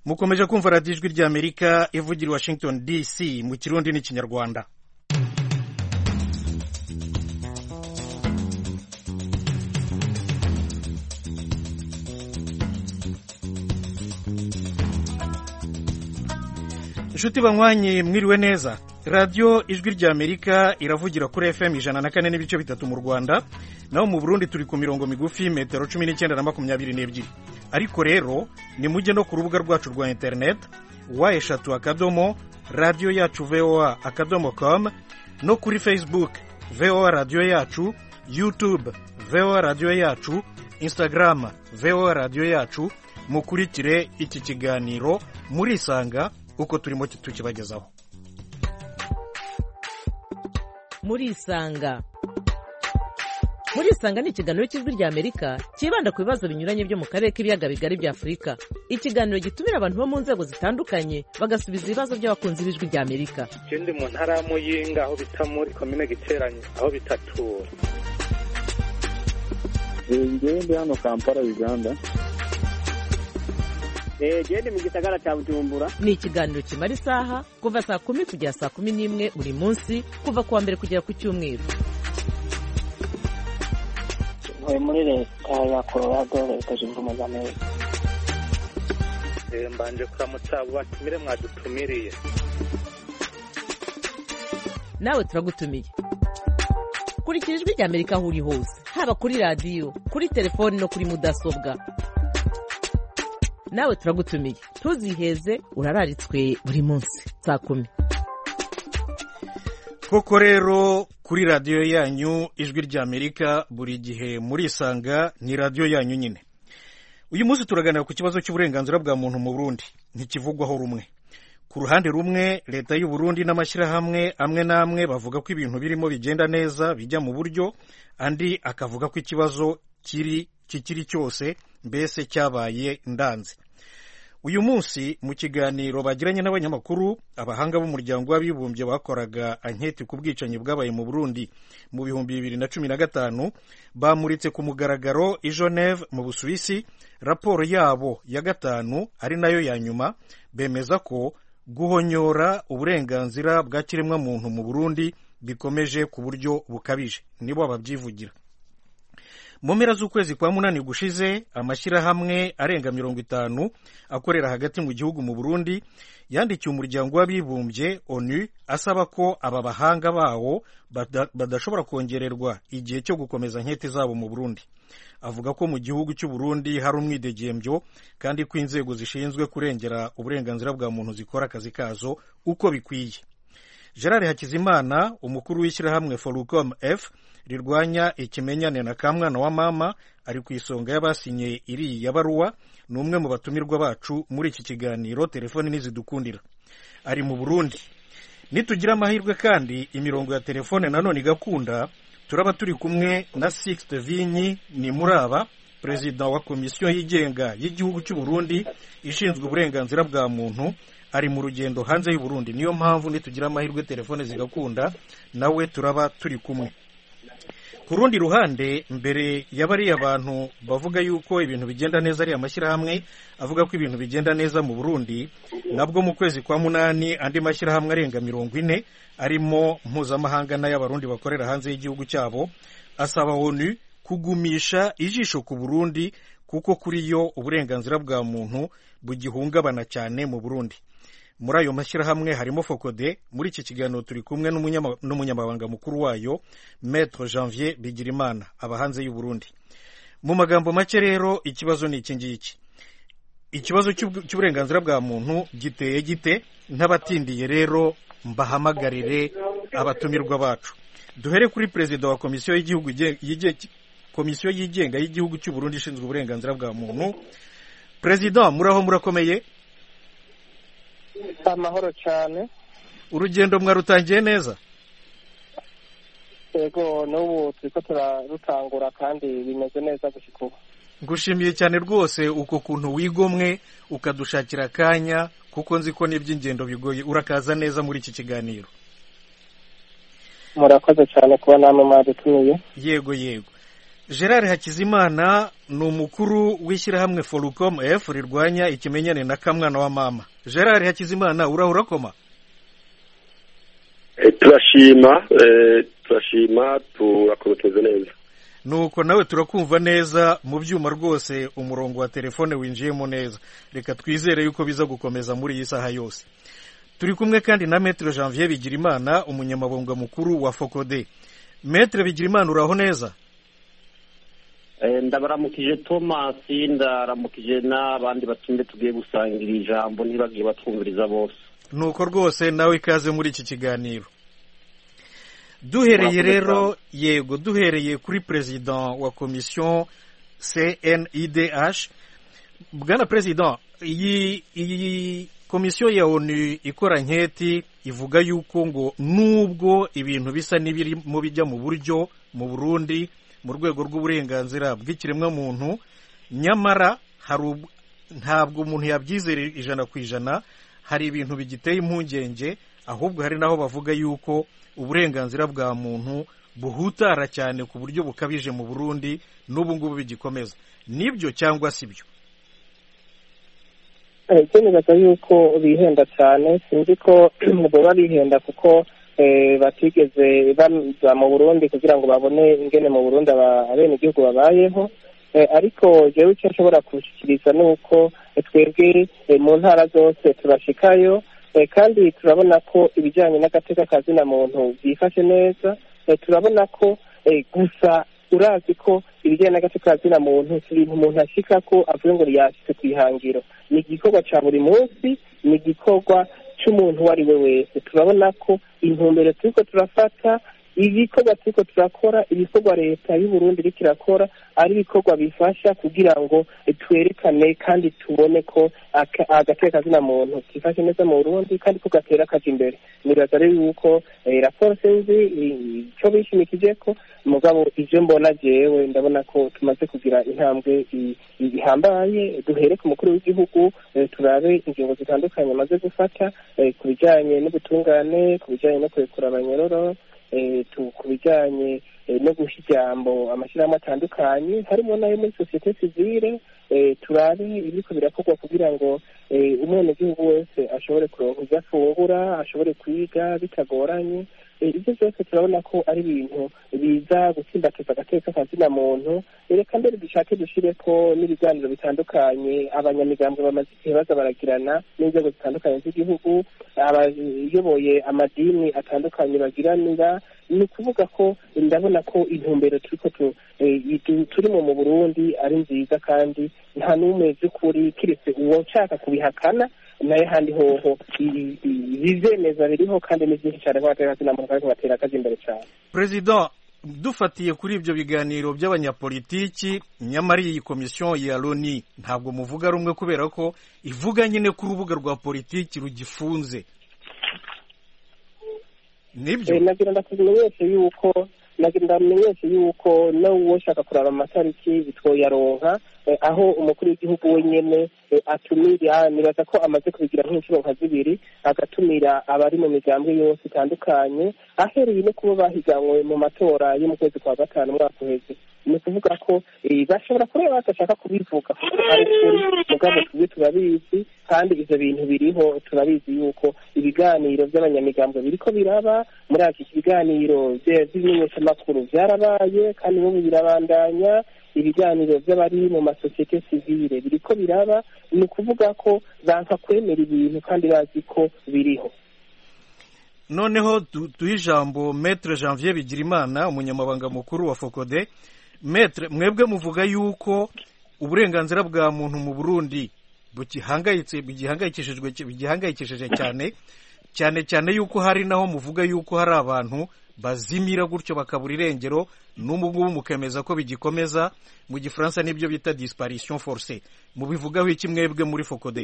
mukomeje kumva radiyo ijwi ry'Amerika ivugira i Washington DC mu Kirundi n'Ikinyarwanda. Inshuti banywanyi mwiriwe neza. Radio ijwi ry'Amerika iravugira kuri FM 104.3 mu Rwanda, naho mu Burundi turi ku mirongo migufi metero 19 na 22. Ariko rero ni mujye no ku rubuga rwacu rwa internet wa3 radio yacu voa.com no kuri Facebook VOA radio yacu, YouTube VOA radio yacu, Instagram VOA radio yacu. Mukurikire iki kiganiro murisanga uko turimo tukibagezaho. Murisanga ni ikiganiro cy'ijwi ry'Amerika kibanda ku bibazo binyuranye byo mu karere k'ibiyaga bigari bya Afurika. Ikiganiro gitumira abantu bo mu nzego zitandukanye bagasubiza ibibazo by'abakunzi b'ijwi ry'Amerika. Ikindi mu ntara ya Muyinga aho bita muri komine Giteranyi aho bitatura. Ngende hano Kampala Uganda. Gende mu gisagara cya Bujumbura. Ni ikiganiro kimara isaha kuva saa 10 kugera saa 11 buri munsi kuva kuwa mbere kugera ku cyumweru. Muri leta ya Colorado leta zunze ubumwe za Amerika. Mbanje kuramutsa abo batumire mwadutumiriye. Nawe turagutumiye. Kurikira ijwi ry'Amerika aho uri hose, haba kuri radio, kuri telefone no kuri mudasobwa. Nawe turagutumiye. Tuziheze urararitswe buri munsi saa 10. Koko rero kuri radio yanyu ijwi ry'Amerika buri gihe murisanga ni radio yanyu nyine. Uyu munsi turaganira ku kibazo cy'uburenganzira bwa muntu mu Burundi, ntikivugwaho rumwe. Ku ruhande rumwe leta y'u Burundi n'amashyirahamwe amwe namwe bavuga ko ibintu birimo bigenda neza bijya mu buryo, andi akavuga ko ikibazo kikiri cyose mbese cyabaye ndanze. Uyu munsi mu kiganiro bagiranye n'abanyamakuru, abahanga b'umuryango w'abibumbye bakoraga anketi ku bwicanyi bwabaye mu Burundi mu 2015 bamuritse ku mugaragaro i Geneve mu Busuwisi raporo yabo ya gatanu ari nayo ya nyuma, bemeza ko guhonyora uburenganzira bwa kiremwa muntu mu Burundi bikomeje ku buryo bukabije. Nibo ababyivugira. Mu mpera z'ukwezi kwa munani gushize amashyirahamwe arenga 50 akorera hagati mu gihugu mu Burundi yandikiye umuryango w'abibumbye ONU asaba ko aba bahanga bawo badashobora kongererwa igihe cyo gukomeza nkete zabo mu Burundi. Avuga ko mu gihugu cy'u Burundi hari umwidegembyo kandi ko inzego zishinzwe kurengera uburenganzira bwa muntu zikora akazi kazo uko bikwiye. Gerard Hakizimana, umukuru w'ishyirahamwe Forucom F rirwanya ikimenyane na kamwana wa mama, ari ku isonga y'abasinye iri ya baruwa, ni umwe mu batumirwa bacu muri iki kiganiro. Telefoni nizidukundira ari mu Burundi. Nitugira amahirwe kandi imirongo ya telefone nanone igakunda, turaba turi kumwe na Sixte Vinyi ni Muraba, perezida wa komisiyo yigenga y'igihugu cy'u Burundi ishinzwe uburenganzira bwa muntu, ari mu rugendo hanze y'u Burundi. Niyo mpamvu nitugira amahirwe telefone zigakunda nawe turaba turi kumwe. Ku rundi ruhande, mbere y'abari abantu bavuga yuko ibintu bigenda neza ari amashyirahamwe avuga ko ibintu bigenda neza mu Burundi, nabwo mu kwezi kwa munani andi mashyirahamwe arenga 40 arimo mpuzamahanga n'ay'abarundi bakorera hanze y'igihugu cyabo asaba ONU kugumisha ijisho ku Burundi kuko kuri yo uburenganzira bwa muntu bugihungabana cyane mu Burundi. Muri ayo mashyirahamwe harimo Fokode. Muri iki kiganiro turi kumwe n'umunyamabanga mukuru wayo Maître Janvier Bigirimana aba hanze y'u Burundi. Mu magambo make rero ikibazo ni iki ngiki. Ikibazo cy'uburenganzira bwa muntu giteye gite? Ntabatindiye rero mbahamagarire abatumirwa bacu. Duhere kuri perezida wa komisiyo y'igihugu komisiyo yigenga y'igihugu cy'u Burundi ishinzwe uburenganzira bwa muntu. Perezida, muraho murakomeye? Amahoro cyane. Urugendo mwarutangiye neza? Yego, n'ubu turiko turarutangura kandi bimeze neza gushika ubu. Ngushimiye cyane rwose uko kuntu wigomwe ukadushakira akanya, kuko nzi ko n'iby'ingendo bigoye. Urakaza neza muri iki kiganiro. Murakoze cyane kuba namwe mwadutumiye. Yego. Gerard Hakizimana ni umukuru w'ishyirahamwe Forucom F rirwanya ikimenyane na kamwana wa mama. Gerard Hakizimana urahura koma? turashima turakomeza neza. Nuko nawe turakumva neza mu byuma rwose, umurongo wa telefone winjiyemo neza. Reka twizere yuko biza gukomeza muri iyi saha yose. Turi kumwe kandi na Maître Janvier Bigirimana, umunyamabanga mukuru wa Focode. Maître Bigirimana uraho neza? Ndabaramukije Thomas, ndaramukije n'abandi batumye tugiye gusangira ijambo ntibagiye batwumviriza bose. Nuko rwose nawe ikaze muri iki kiganiro. Duhereye rero yego duhereye kuri president wa commission CNIDH. Bwana president, iyi komisiyo ya ONU ikora nketi ivuga yuko ngo nubwo ibintu bisa n'ibiri mu bijya mu buryo mu Burundi mu rwego rw'uburenganzira bw'ikiremwa muntu, nyamara ntabwo umuntu yabyizera 100%, hari ibintu bigiteye impungenge, ahubwo hari naho bavuga yuko uburenganzira bwa muntu buhutara cyane ku buryo bukabije mu Burundi n'ubu ngubu bigikomeza. Nibyo cyangwa sibyo? Nibaza yuko bihenda cyane, sinzi ko baba bihenda kuko batigeze baza mu Burundi kugira ngo babone ingene mu Burundi abene igihugu babayeho, ariko jewe icyo nshobora kushikiriza nuko twebwe mu ntara zose turashikayo, kandi turabona ko ibijyanye n'agateka kazina muntu byifashe neza. Turabona ko gusa urazi ko ibijyanye n'agateka kazina muntu si ibintu umuntu ashika ko avuye ngo yashyize ku ihangiro, ni igikorwa cya buri munsi, ni igikorwa cy'umuntu uwo ari we wese. Turabona ko intumbero turiko turafata, ibikorwa turiko turakora, ibikorwa leta y'u Burundi iriko irakora ari ibikorwa bifasha kugira ngo twerekane kandi tubone ko agateka kazina muntu kifashe neza mu Burundi kandi ko gatera kaje imbere. Nibaza rero yuko raporo sinzi icyo bishimikije ko, mugabo ivyo mbona jewe ndabona ko tumaze kugira intambwe ihambaye. Duhere ku mukuru w'igihugu, turabe ingingo zitandukanye amaze gufata ku bijyanye n'ubutungane, ku bijyanye no kurekura abanyororo, ku bijyanye no guha ijambo amashyirahamwe atandukanye harimo nayo muri sosiyete sivile. Turabe ibiko birakorwa kugira ngo umwenegihugu wese ashobore kuronka ibyo afungura, ashobore kwiga bitagoranye. Ibyo byose turabona ko ari ibintu biza gutsimbataza agateka kazina muntu. Reka mbere dushake dushire ko n'ibiganiro bitandukanye abanyamigambwe bamaze igihe baza baragirana n'inzego zitandukanye z'igihugu, abayoboye amadini atandukanye bagiranira. Ni ukuvuga ko ndabona ko intumbero turimo mu Burundi ari nziza, kandi nta n'umwe by'ukuri kiretse uwo nshaka kubihakana, naye handi hoho ibizemeza biriho kandi ni byinshi cyane nk'abatera muntu ariko batera akazi imbere cyane. President, dufatiye kuri ibyo biganiro by'abanyapolitiki, nyamara iyi komisiyo ya Loni ntabwo muvuga rumwe kubera ko ivuga nyine ku rubuga rwa politiki rugifunze. Nibyo nagira ndamenyeshe yuko nawe ushaka kuraba amatariki bitwoyaronka aho umukuru w'igihugu wenyene atumira. Nibaza ko amaze kubigira nk'inshuro nka 2, agatumira abari mu migambwe yose itandukanye, ahereye no kuba bahiganwe mu matora yo mu kwezi kwa 5 mwaka uheze. Ni ukuvuga ko bashobora kureba badashaka kubivuga kuko ari kuri mugabo tubwe turabizi, kandi ivyo bintu biriho. Turabizi yuko ibiganiro by'abanyamigambwe biriko biraba, muri iki biganiro by'imenyeshamakuru byarabaye kandi n'ubu birabandanya. Ibiganiro by'abari mu masosiyete sivile biriko biraba. Ni ukuvuga ko banka kwemera ibintu kandi bazi ko biriho. Noneho duhe ijambo Maître Janvier Bigirimana, umunyamabanga mukuru wa Focode. Maître, mwebwe muvuga yuko uburenganzira bwa muntu mu Burundi bigihangayikishije cyane yuko hari naho muvuga yuko hari abantu bazimira gutyo bakabura irengero, n'ubu ngubu mukemeza ko bigikomeza, mu gifaransa nibyo bita disparition forcée. Mubivugaho iki mwebwe muri Focode?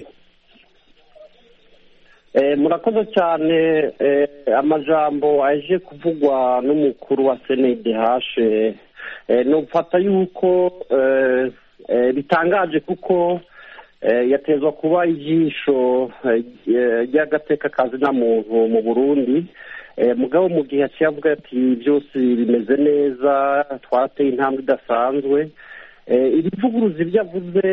Murakoze cyane. Amajambo aje kuvugwa n'umukuru wa CNDH nufata yuko bitangaje kuko yatezwa kuba ijisho ry'agateka kazina muntu mu Burundi. mugabo mu gihe yaciye avuga ati byose bimeze neza twateye intambwe idasanzwe. Ibivuguruzi ibyo avuze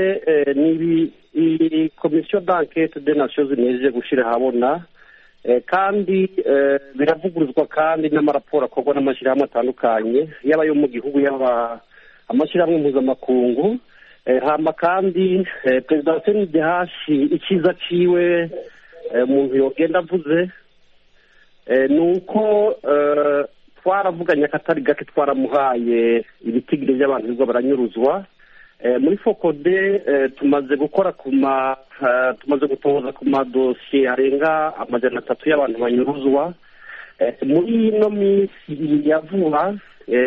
ni komisiyo d'enquête des Nations Unies ije gushyira ahabona, kandi biravuguruzwa kandi n'amaraporo akorwa n'amashyirahamwe atandukanye yaba ayo mu gihugu yaba amashyirahamwe mpuzamakungu. Hama kandi perezida wa CNDH icyiza ciwe umuntu yogenda avuze ni uko twaravuganye akatari gake, twaramuhaye ibitigiri by'abantu bigo baranyuruzwa. Muri Fokode tumaze gukora tumaze gutoza ku madosiye arenga 300 y'abantu banyuruzwa. Muri ino minsi ya vuba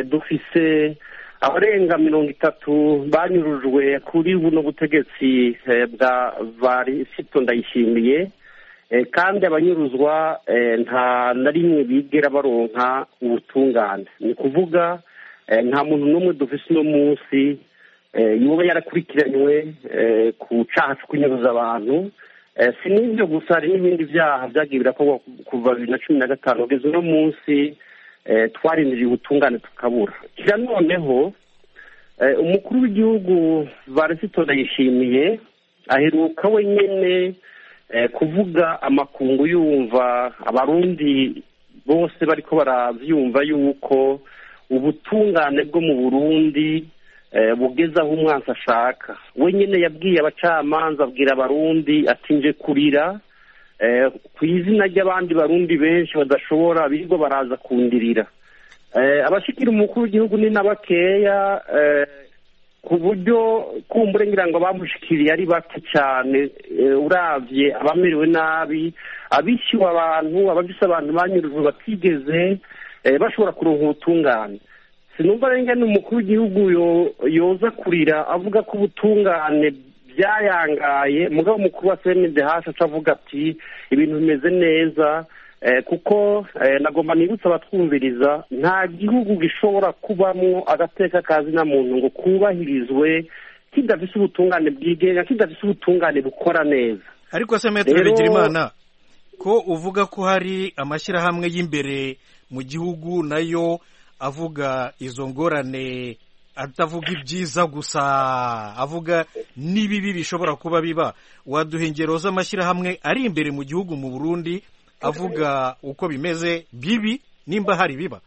dufise abarenga 30 banyurujwe kuri buno butegetsi bwa Varisito Ndayishimiye, kandi abanyuruzwa nta na rimwe bigera baronka ubutungane. Ni kuvuga nta muntu n'umwe dufise uno munsi yoba yarakurikiranywe ku caha cyo kunyuruza abantu. Si n'ibyo gusa, hari n'ibindi byaha byagiye birakorwa kuva 2015 kugeza uno munsi twarindiriye ubutungane tukabura. Kira noneho umukuru w'igihugu Varisito Ndayishimiye aheruka wenyene kuvuga amakungu yumva, abarundi bose bariko baravyumva yuko ubutungane bwo mu Burundi bugeza aho umwansi ashaka. Wenyene yabwiye abacamanza, abwira abarundi ati nje kurira ku izina ry'abandi barundi benshi badashobora birirwa baraza kundirira. Abashikira umukuru w'igihugu ni nabakeya, ku buryo kumbure ngira ngo bamushikiriye ari bake cyane. Uravye abamerewe nabi, abishyuwe abantu, abafise abantu banyurujwe batigeze bashobora kuronka ubutungane. Sinumva renge n'umukuru w'igihugu yoza kurira avuga ko ubutungane byayangaye, mugabo umukuru wa CNDH avuga ati ibintu bimeze neza. Kuko nagomba nibutsa abatwumviriza, nta gihugu gishobora kubamwo agateka kazi na muntu ngo kubahirizwe kidafise ubutungane bwigenga, kidafise ubutungane bukora neza. Ariko se Maître Bigirimana, ko uvuga ko hari amashyirahamwe y'imbere mu gihugu nayo avuga izo ngorane, atavuga ibyiza gusa, avuga n'ibibi bishobora kuba biba, waduha ingero z'amashyirahamwe ari imbere mu gihugu mu Burundi avuga uko bimeze bibi, nimba hari biba?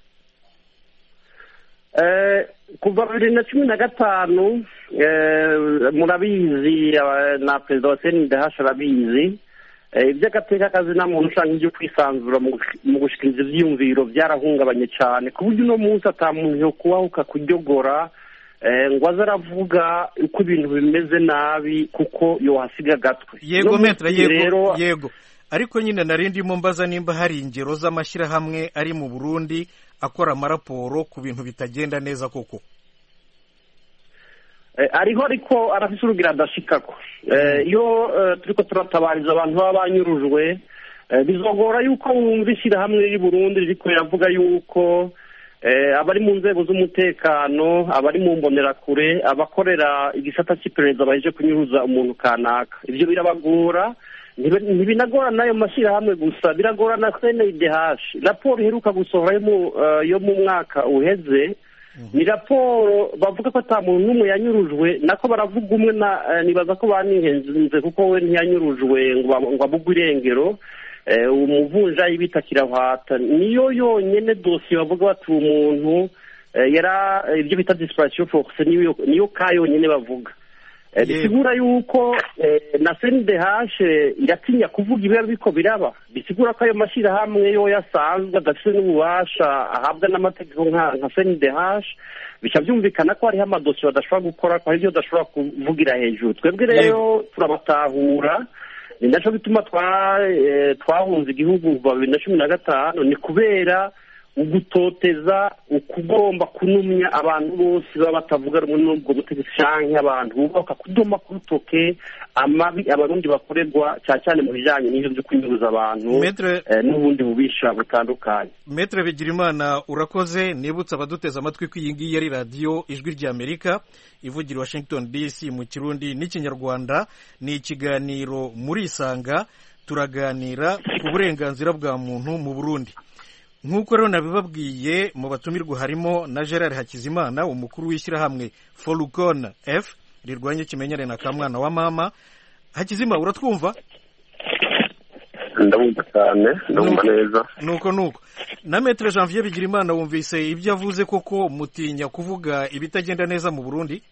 Kuva 2015 murabizi na perezida wa CNDH arabizi, iby'agateka kazi na muntu canke ibyo kwisanzura mu gushikiriza ivyiyumviro byarahungabanye cyane, ku buryo uno munsi ata muntu yo kubahuka kuryogora ngo aze aravuga uko ibintu bimeze nabi kuko yohasiga gatwe. Yego Maître, yego. Ariko nyine narindimo mbaza nimba hari ingero z'amashyirahamwe ari mu Burundi akora amaraporo ku bintu bitagenda neza koko. Ariho, ariko arafise urugira adashikako. Iyo turiko turatabariza abantu baba banyurujwe, bizogora yuko wumva ishyirahamwe riri Burundi ririko riravuga yuko abari mu nzego z'umutekano, abari mu mbonerakure, abakorera igisata cy'iperereza baje kunyuruza umuntu kanaka. Ivyo birabagora, ntibinagora n'ayo mashyirahamwe gusa, biragora na CNDH. Raporo iheruka gusohora yo mu mwaka uheze, ni raporo bavuga ko ata muntu n'umwe yanyurujwe, nako baravuga umwe nibaza ko banihenze kuko we ntiyanyurujwe ngo abugwe irengero. Umuvunja yibita Kirahwata niyo yonyene dosiye bavuga bati umuntu ibyo bita disparition force niyo kayonyene bavuga. Bisigura yuko na CNDH iratinya kuvuga ibiba biko biraba. Bisigura ko ayo mashyirahamwe yo yasanzwe adafite n'ububasha ahabwa n'amategeko nka CNDH, bica byumvikana ko hariho amadosiye badashobora gukora, ko hari ibyo badashobora kuvugira hejuru. Twebwe rero turabatahura, ni naco bituma twahunze igihugu kuva 2015, ni kubera ugutoteza, ukugomba kunumya abantu bose baba batavuga rumwe n'ubwo butegetsi canke abantu bubaka kudoma ku rutoke amabi abarundi bakorerwa cyane mu bijanye n'ivyo byo kunyuruza abantu n'ubundi bubisha butandukanye. Maître Bigirimana, urakoze. Nibutsa abaduteza amatwi ko iyi ngiyi ari radio Ijwi ry'Amerika ivugira Washington DC mu Kirundi n'Ikinyarwanda. Ni ikiganiro muri Isanga, turaganira ku burenganzira bwa muntu mu Burundi. nk'uko rero nabibabwiye mu batumirwa harimo na Gerard Hakizimana umukuru w'ishyirahamwe Folukon F rirwanya ikimenyane na kamwana wa mama. Hakizimana uratwumva? ndabumva cyane, ndabumva neza. Nuko na Maître Janvier Bigirimana wumvise ibyo avuze, koko mutinya kuvuga ibitagenda neza mu Burundi?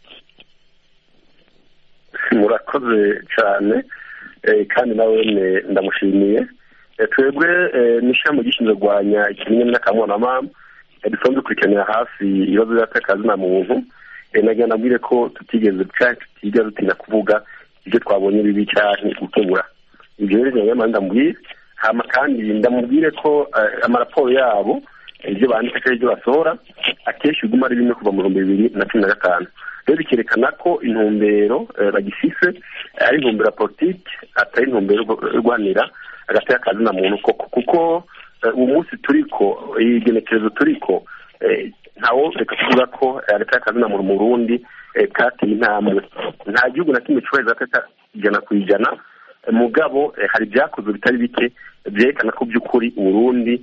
Murakoze cyane kandi nawe ndamushimiye. Twebwe n'ishami gishinzwe kurwanya ikimenyane na kamwana wa mama dusanzwe dukurikiranira hafi ibibazo by'akazi na muntu. Nagira nabwire ko tutigeze dutinya kuvuga ibyo twabonye bibi cyane gukemura. Ibyo rero nyuma ndamubwire hama kandi ndamubwire ko amaraporo yabo ibyo bandika cyangwa ibyo basohora akenshi biguma ari bimwe kuva mu 2015. Rero bikerekana ko intumbero bagifise ari intumbero politiki atari intumbero yo guhanira hagati y'akazi na muntu kuko uwo munsi turiko igenekerezo turiko ntawo reka kuvuga ko hagati y'akazi na muntu mu Burundi kateye intambwe. Nta gihugu na kimwe cyubahiriza hagati ijana ku ijana, mugabo hari ibyakozwe bitari bike byerekana ko by'ukuri Burundi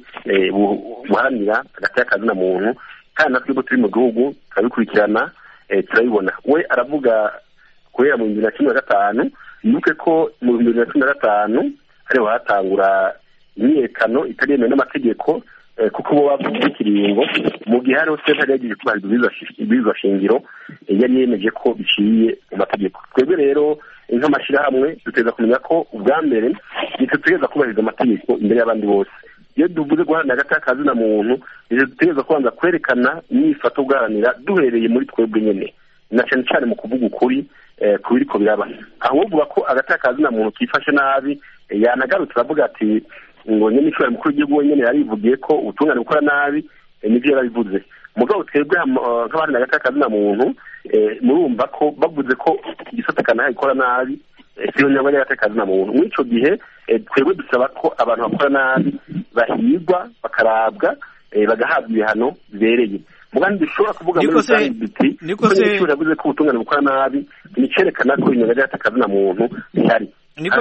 buharanira hagati y'akazi na muntu, kandi natwe turi mu gihugu turabikurikirana turabibona. We aravuga kubera mu 2015 yuko ko mu 2015 ariho hatangura imyiyerekano itaremewe n'amategeko kuko bo bavuze ikiringo mu gihe hariho sentare yagiye kubahiriza ibwirizwa shingiro yari yemeje ko biciye mu mategeko. Twebwe rero nk'amashyirahamwe duteza kumenya ko ubwa mbere dutegereza kubahiriza amategeko imbere y'abandi bose. Iyo duvuze guharanira hagati y'akazi na muntu dutegereza kubanza kwerekana imyifato guharanira duhereye muri twebwe nyine, na cyane cyane mu kuvuga ukuri ku biriko biraba. Aho uvuga ko hagati y'akazi na muntu kifashe nabi yanagarutse aravuga ati ngo nyine ishobora mukuru w'igihugu wenyine yarivugiye ko ubutungane bukora nabi, nibyo yarabivuze. Mugabo twebwe nk'abaharanira hagati y'akazi na muntu murumva ko bavuze ko igisata kanaka gikora nabi siyo nyabwo hagati y'akazi na muntu. Muri ico gihe twebwe dusaba ko abantu bakora nabi bahigwa bakarabwa bagahabwa ibihano bibereye. Mugandi dushobora kuvuga muri rusange biti niko yavuze ko ubutungane bukora nabi, nicerekana ko inyungu hagati y'akazi na muntu ihari. Niko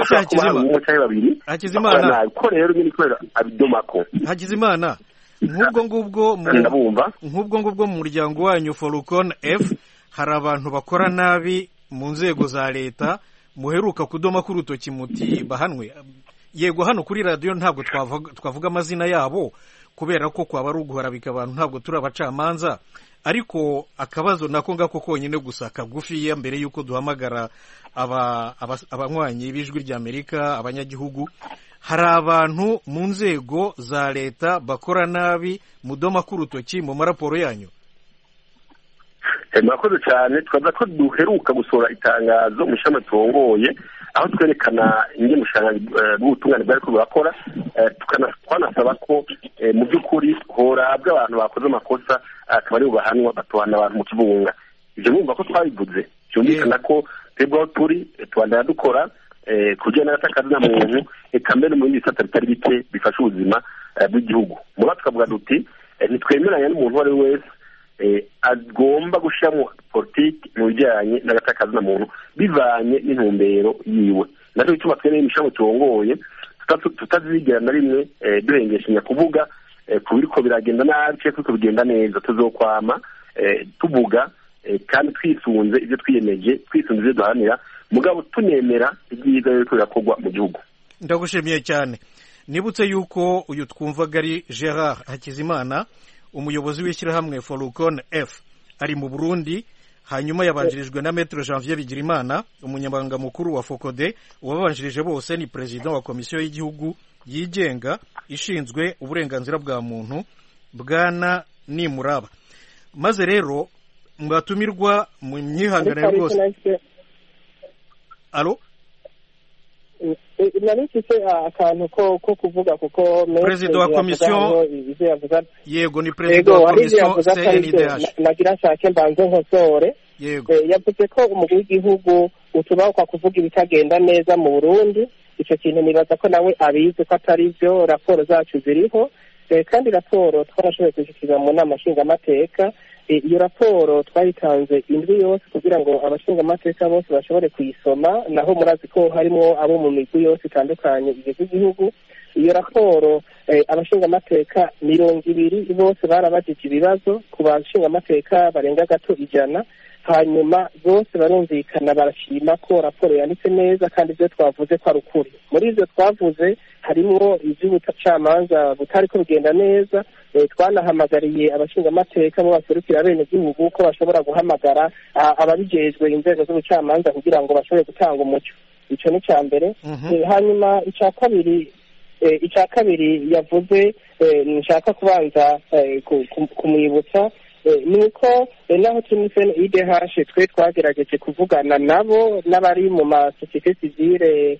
Hakizimana ko rero nyine kubera abidomako. Hakizimana nk'ubwo ngubwo mu muryango wanyu Folukon F hari abantu bakora nabi mu nzego za leta muheruka kudoma ku rutoki muti bahanwe. Yego hano kuri radio ntabwo twavuga amazina yabo kubera ko kwaba ari uguharabika abantu, ntabwo turi abacamanza, ariko akabazo nako ngako konyine gusa kagufi ya mbere yuko duhamagara abanywanyi b'ijwi ry'Amerika, abanyagihugu. Hari abantu mu nzego za leta bakora nabi mudoma ku rutoki mu maraporo yanyu? Murakoze cyane. Twaza ko duheruka gusohora itangazo mu shama turongoye aho twerekana ingene ubushakashatsi bw'ubutungane bwariko burakora, tukanasaba ko mu by'ukuri horabwa abantu bakoze amakosa akaba ari bubahanwa batohana abantu mu kibunga. Ivyo mwumva ko twabivuze, byumvikana ko twebwe aho turi twandara dukora kujyana n'akazi na muntu eka mbere mu bindi bisata bitari bike bifasha ubuzima bw'igihugu. Muba tukavuga duti ntitwemeranya n'umuntu uwo ari we wese agomba gushyiramo politiki mu bijyanye n'agatakazi na muntu bivanye n'intumbero yiwe. Nacyo gituma twene imishamo turongoye tutazigera na rimwe duhengeshanya kuvuga ku biriko biragenda nabi cyangwa ko bigenda neza. Tuzokwama tuvuga kandi twisunze ibyo twiyemeje, twisunze ibyo duharanira, mugabo tunemera ibyiza biriko birakorwa mu gihugu. Ndagushimiye cyane. Nibutse yuko uyu twumvaga ari Gerard Hakizimana, umuyobozi w'ishyirahamwe Folukon F ari mu Burundi, hanyuma yabanjirijwe na Maître Janvier Bigirimana, umunyamabanga mukuru wa Fokode. Uwabanjirije bose ni president wa komisiyo y'igihugu yigenga ishinzwe uburenganzira bwa muntu Bwana Nimuraba. Maze rero mwatumirwa mu myihanganire rwose. Alo? Narifise akantu ko kuvuga kuko President wa komisiyo yego ni President wa komisiyo CNDH nagira nshake mbanze nkosore. Yego yavuze ko umugwi w'igihugu utubaho kwa kuvuga ibitagenda neza mu Burundi. Ico kintu nibaza ko nawe abizi ko atari byo, raporo zacu ziriho kandi raporo twarashoboye kuzishyira mu nama nshingamateka. Iyo raporo twayitanze indwi yose kugira ngo abashingamateka bose bashobore kuyisoma, naho murazi ko harimo abo mu migwi yose itandukanye igize igihugu. iyo raporo abashingamateka 200 bose barabajije ibibazo ku bashingamateka barenga gato 100, hanyuma bose barumvikana barashima ko raporo yanditse neza kandi ibyo twavuze ko ari ukuri. Muri ibyo twavuze harimo iby'ubucamanza butari ko bigenda neza. Twanahamagariye abashingamateka bo baserukira bene gihugu ko bashobora guhamagara ababijejwe inzego z'ubucamanza kugira ngo bashobore gutanga umucyo. Icyo ni cya mbere. Hanyuma icya kabiri yavuze nshaka kubanza kumwibutsa nuko naho tunisene IDH twe twagerageje kuvugana nabo n'abari mu masosiyete sivile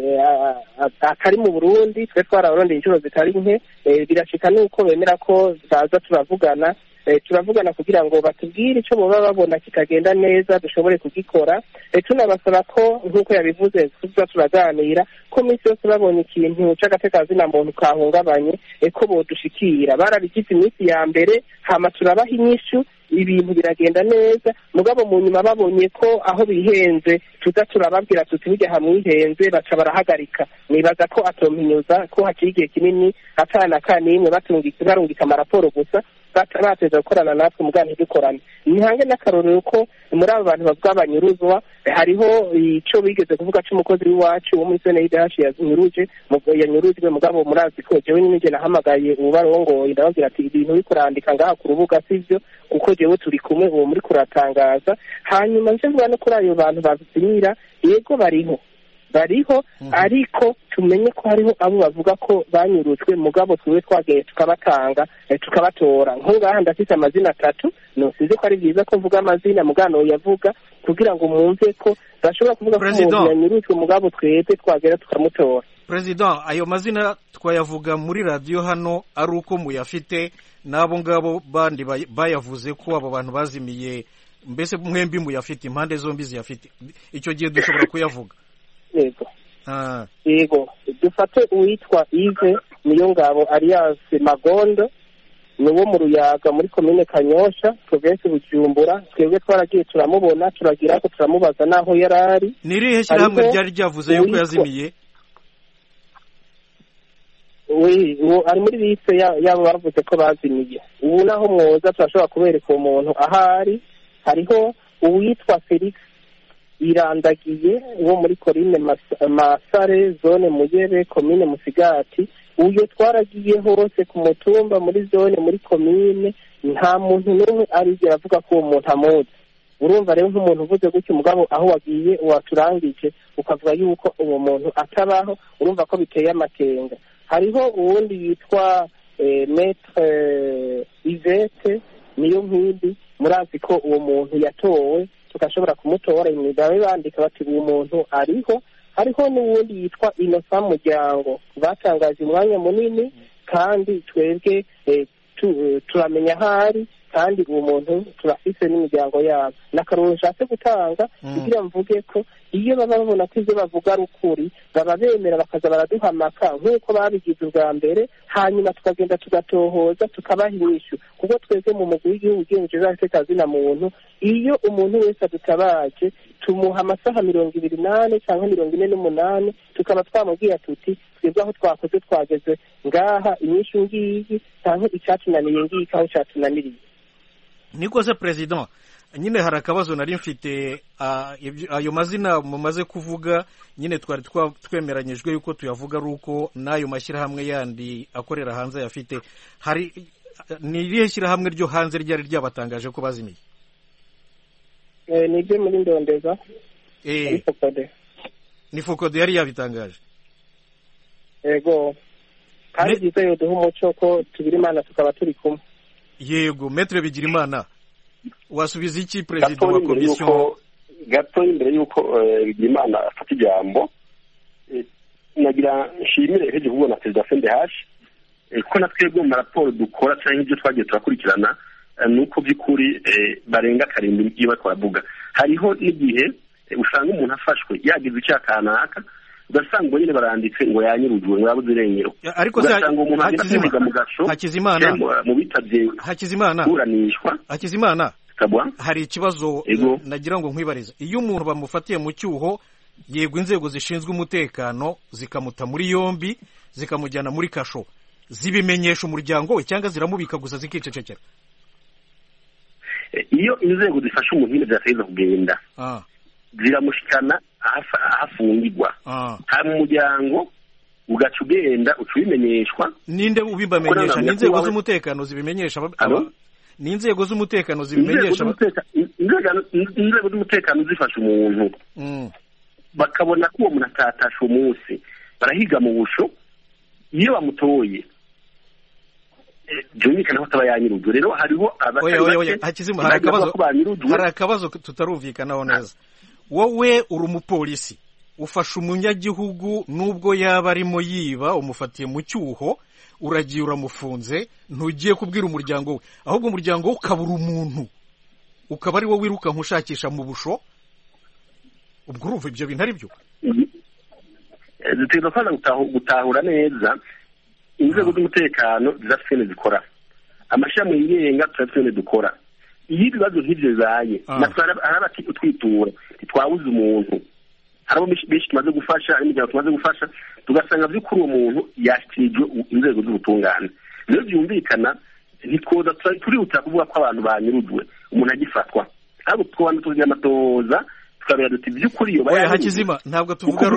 atari mu Burundi, twe twarabarondeye inshuro zitari nke, birashika nuko bemera ko baza turavugana kugira ngo batubwire icyo boba babona kitagenda neza dushobore kugikora. Tunabasaba ko nk'uko yabivuze tuza turaganira ko minsi yose babonye ikintu c'agatekazina muntu kahungabanye ko bodushikira. Barabigize iminsi ya mbere hama turabaha inyishu, ibintu biragenda neza, mugabo mu nyuma babonye ko aho bihenze tuza turababwira tuti burya hamwihenze, baca barahagarika. Nibaza ko atompinyuza ko hakiri igihe kinini atana kanimwe barungika amaraporo gusa bateza gukorana natwe mugana ntidukorane. Nihange n'akarorero ko muri abo bantu bavuga abanyuruzwa hariho ico bigeze kuvuga c'umukozi w'iwacu wo muri CNDH yanyurujwe, mugabo murazi ko jewe nyine nahamagaye ubarongoye ndababwira ati ibintu uri kurandika ngaha ku rubuga sivyo, kuko jewe turi kumwe uwo muri kuratangaza. Hanyuma nje mvuga no kuri ayo bantu bazinyira, yego bariho ariko tumenye ko hariho abo bavuga ko banyurujwe, mugabo twiwe twageye tukabatanga tukabatora. Nk'ugaha ndafite amazina 3, no size ko ari byiza ko mvuga amazina mugano yavuga kugira ngo mwumve ko bashobora kuvuga ko umuntu yanyurujwe mugabo twebwe twagera tukamutora. President, ayo mazina twayavuga muri radio hano ari uko muyafite n'abo ngabo bandi bayavuze ko abo bantu bazimiye, mbese mwembi muyafite, impande zombi ziyafite, icyo gihe dushobora kuyavuga. Yego dufate uwitwa Yves Niyongabo alias Magondo, niwo mu Ruyaga muri komine Kanyosha, province Bujumbura. Twebwe twaragiye turamubona, turagira ko turamubaza naho yarari. Nirihe shyirahamwe ryari ryavuze yuko yazimiye? uwo ari muri liste yabo bavuze ko bazimiye. Ubu naho mwoza turashobora kubereka uwo muntu ahari. Hariho uwitwa Felix Irandagiye wo muri Korine Masare, zone Muyebe, komine Musigati. Uyo twaragiye hose ku mutumba, muri zone, muri komine, nta muntu n'umwe arigera avuga ko uwo muntu amuzi. Urumva rero nk'umuntu uvuze gutyo mugabo aho wagiye uwaturangije ukavuga yuko uwo muntu atabaho, urumva ko biteye amakenga. Hariho uwundi yitwa Maître Yvette niyo nkindi, murazi ko uwo muntu yatowe tukashobora kumutora, imwidawe bandika bati uwo muntu ariho. Hariho n'uwundi yitwa Innocent Muryango, batangaje umwanya munini kandi twebwe turamenya hari, kandi uwo muntu turafise n'imiryango yabo. N'akaruru nshatse gutanga kugira mvuge ko iyo baba babona ko ivyo bavuga ari ukuri baba bemera bakaza baraduhamaka nk'uko babigize ubwa mbere, hanyuma tukagenda tugatohoza tukabaha inyishu. Kuko twebwe mu mugwi w'igihugu ugenjeje agatekazina muntu, iyo umuntu wese adutabaje tumuha amasaha 28 cyangwa 48, tukaba twamubwira tuti twebwe aho twakoze twageze ngaha, inyishu ngiyi cyangwa icyatunaniye ngiyi aho cyatunaniriye. Nikoze President, nyine hari akabazo nari mfite, ayo mazina mumaze kuvuga nyine twari twemeranyijwe yuko tuyavuga ari uko n'ayo mashyirahamwe yandi akorera hanze yafite. Hari ni irihe shyirahamwe ryo hanze ryari ryabatangaje ko bazimiye? Ni byo muri Ndondeza. Ni Fokode yari yabitangaje. Yego. Kandi byiza yo duha umuco ko Tugirimana tukaba turi kumwe. Yego, Maître Bigirimana, wasubiza iki President wa Commission? Gato imbere yuko Bigirimana afata ijambo, nagira nshimire heje kubona President CNDH ko natwebwe mu raporo dukora cyangwa ibyo twagiye turakurikirana, nuko by'ukuri barenga karindwi iyo bariko baravuga. Hariho n'igihe usanga umuntu afashwe yagize icyakanaka, ugasanga nyine baranditse ngo yanyurujwe ngo yabuze irengero. Ariko Hakizimana mu bitavye Hakizimana hari ikibazo nagira ngo nkwibariza. Iyo umuntu bamufatiye mu cyuho, yego inzego zishinzwe umutekano zikamuta muri yombi zikamujyana muri kasho zibimenyesha umuryango we cyangwa ziramubika gusa zikicecekera? Iyo inzego zifasha umuntu nyine zateza kugenda ziramushikana ahafungirwa, hanyuma umuryango ugaca ugenda uca ubimenyeshwa. Ninde ubibamenyesha? Ni inzego z'umutekano zibimenyesha? Ni inzego z'umutekano zibimenyesha? Inzego z'umutekano zifasha umuntu bakabona ko uwo muntu atatashe umunsi, barahiga mu busho. Iyo bamutoye byumvikana ko ataba yanyirujwe. Rero hariho Hakizima, hari akabazo tutarumvikanaho neza. Wowe uri umupolisi ufasha umunyagihugu nubwo yaba arimo yiba, umufatiye mu cyuho, uragiye uramufunze, ntugiye kubwira umuryango we, ahubwo umuryango we ukabura umuntu, ukaba ari wowe wiruka nkushakisha mu busho. Ubwo urumva ibyo bintu ari byo? Ziteza kwanza gutahura neza inzego z'umutekano zirafite zikora, amashami yigenga turafite dukora. Iyo ibibazo nk'ibyo bibaye natwe utwitura ntitwabuze umuntu, hari abo benshi tumaze gufasha, hari imiryango tumaze gufasha, tugasanga by'ukuri uwo muntu yashyikirijwe inzego z'ubutungane. Rero byumvikana ntitwoza turihuta kuvuga ko abantu banyurujwe umuntu agifatwa, ahubwo twabana tugira amatohoza tukabera duti by'ukuri iyo bayanyu. Hakizima, ntabwo tuvuga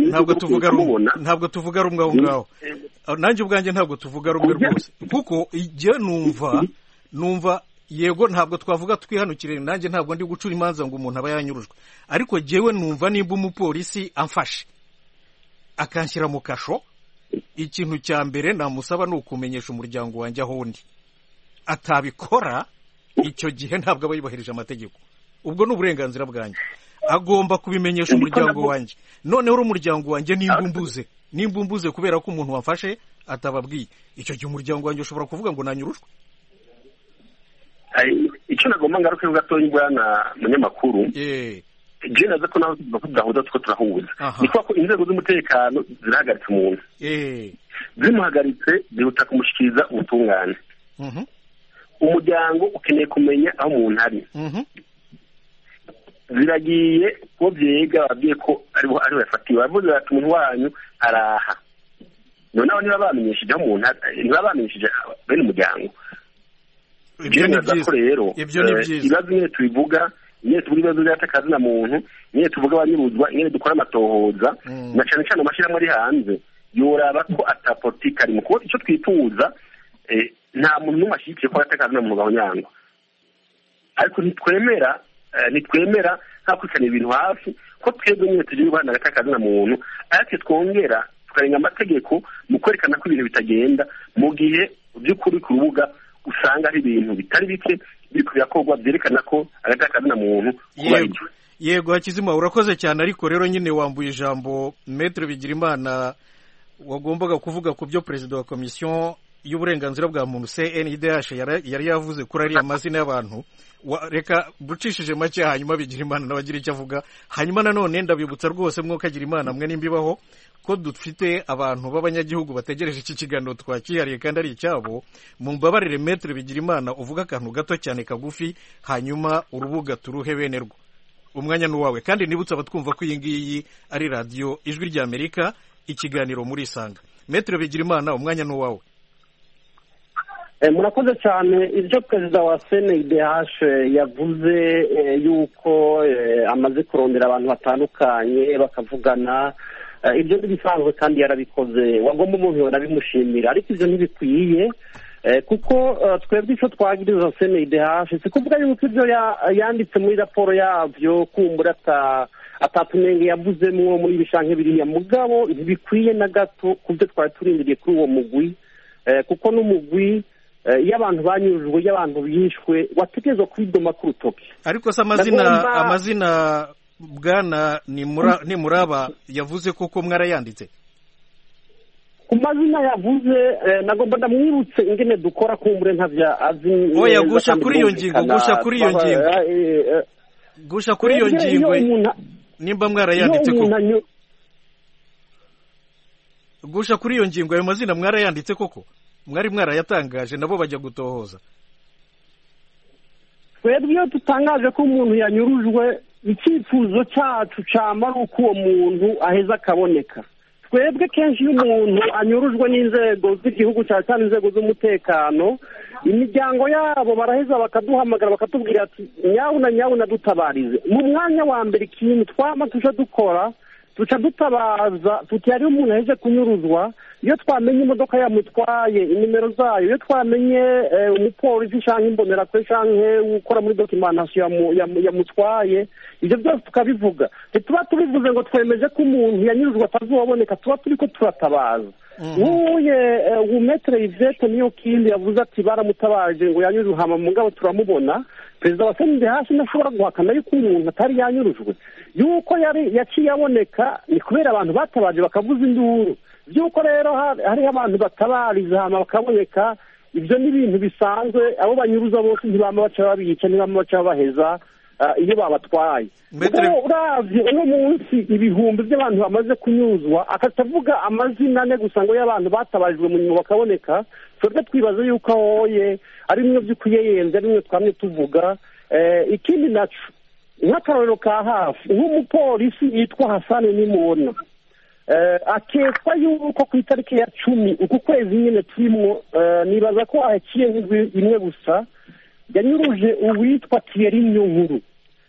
rumwe aho ngaho. Nanjye ubwanjye ntabwo tuvuga rumwe rwose, kuko igihe numva yego ntabwo twavuga twihanukire, nanjye ntabwo ndi gucura imanza ngo umuntu aba yanyurujwe, ariko jewe numva nimba umupolisi amfashe akanshyira mu kasho, ikintu cya mbere namusaba ni ukumenyesha umuryango wanjye aho ndi. Atabikora icyo gihe ntabwo aba yubahirije amategeko. Ubwo ni uburenganzira bwanjye, agomba kubimenyesha umuryango wanjye. Noneho umuryango wanjye nimba umbuze kubera ko umuntu wamfashe atababwiye, icyo gihe umuryango wanjye ushobora kuvuga ngo nanyurujwe. Icyo nagomba ngaruke gatoya bwana munyamakuru, je naza ko naho tudahuza two turahuza, ni ko inzego z'umutekano zirahagaritse umuntu, zimuhagaritse zihuta kumushikiriza ubutungane. Umuryango ukeneye kumenya aho umuntu ari, ziragiye ko byega babwiye ko ari bafatiwe, bavuze bati umuntu wanyu araha. Noneho niba bamenyesheje aho umuntu, niba bamenyesheje bene umuryango, ibyo ni byiza. Ibibazo nyine tubivuga, nyine tuvuga ibibazo by'akazi na muntu, nyine tuvuga abanyuruzwa, nyine dukora amatohoza, na cyane cyane amashyirahamwe ari hanze yoraba ko atapolitika arimo, kuko icyo twifuza nta muntu n'umwe ashyigikiye ko atakazi na muntu gahonyangwa, ariko ntitwemera nta kwikanira ibintu hafi, ko twebwe nyine tugiye guhana agatakazi na muntu, ariko twongera tukarenga amategeko mu kwerekana ko ibintu bitagenda, mu gihe by'ukuri ku rubuga usanga ari ibintu bitari bike biri kuyakorwa byerekana ko agatakazi na muntu kubarijwe. Yego Hakizima, urakoze cyane, ariko rero nyine wambuye ijambo Maître Bigirimana wagombaga kuvuga ku byo perezida wa komisiyo y'uburenganzira bwa muntu CNIDH yari yavuze kuri ariya mazina y'abantu. Reka bucishije make hanyuma Bigirimana nabagira icyo avuga, hanyuma nanone ndabibutsa rwose mwokagira imana mwe nimbibaho ko dufite abantu b'abanyagihugu bategereje iki kiganiro twakihariye kandi ari icyabo. Mumbabarire Maître Bigirimana uvuga akantu gato cyane kagufi, hanyuma urubuga turuhe bene rwo. Umwanya n'uwawe, kandi nibutsa abatwumva ko iyi ngiyi ari radio Ijwi rya Amerika, ikiganiro muri Isanga. Maître Bigirimana, umwanya n'uwawe. Murakoze cyane. Ibyo perezida wa CNDH yavuze yuko amaze kurondera abantu batandukanye bakavugana, ibyo bisanzwe kandi yarabikoze, wagomba umuntu yarabimushimira, ariko ibyo ntibikwiye, kuko twebwe icyo twagiriza CNDH si kuvuga yuko ibyo yanditse muri raporo yabyo kumbura atatunenge yavuzemo muri bishanke biriya, mugabo ntibikwiye na gato kubyo twari turindiriye kuri uwo mugwi, kuko n'umugwi y'abantu banyurujwe, y'abantu bishwe, wategerezwa kwidoma ku rutoki. Ariko se amazina bwana Nimuraba yavuze koko mwarayanditse? Ku mazina yavuze nagomba ndamwibutse ingene dukora kumbure ntavya azi. Oya, gusha kuri iyo ngingo nimba mwarayanditse koko, gusha kuri iyo ngingo ayo mazina mwarayanditse koko, mwari mwarayatangaje nabo bajya gutohoza. Twebwe iyo tutangaje ko umuntu yanyurujwe, icyifuzo cyacu cyama uko uwo muntu aheza akaboneka. twebwe kenshi iyo umuntu anyurujwe n'inzego z'igihugu cyane cyane inzego z'umutekano, imiryango yabo baraheza bakaduhamagara bakatubwira ati nyabuna dutabarize. Mu mwanya wa mbere ikintu twama tuje dukora tuca dutabaza tuti hariho umuntu aheje kunyuruzwa, iyo twamenye imodoka yamutwaye inimero zayo, iyo twamenye umupolisi cyangwa imbonerakure cyangwa ukora muri documentation yamutwaye, ibyo byose tukabivuga. Ntituba tubivuze ngo twemeje ko umuntu yanyuruzwa atazoboneka, tuba turiko turatabaza. Nk'uye Metre Yvette niyo kindi yavuze ati baramutabaje ngo yanyurujwe hama mugabo turamubona. Perezida wa CNDH ntashobora guhakana yuko umuntu atari yanyurujwe. Yuko yaciye aboneka ni kubera abantu batabaje bakavuza induru. Byuko rero hariho abantu batabariza hama bakaboneka, ibyo ni ibintu bisanzwe. Abo banyuruza bose ntibama baca babica, ntibama baca baheza iyo babatwaye. Uravye uno munsi ibihumbi by'abantu bamaze kunyuzwa, akatavuga amazina ane gusa ngo y'abantu batabarijwe mu nyuma bakaboneka, twebwe twibaza yuko ahoye ari bimwe by'ukuyeyenze, ari bimwe twamye tuvuga. Ikindi naco nk'akarorero ka hafi, nk'umupolisi yitwa Hasani Nimubona, akekwa yuko ku itariki ya 10 uku kwezi nyine turimo, nibaza ko ahaciye nk'indwi imwe gusa yanyuruje uwitwa Thierry Nyunkuru.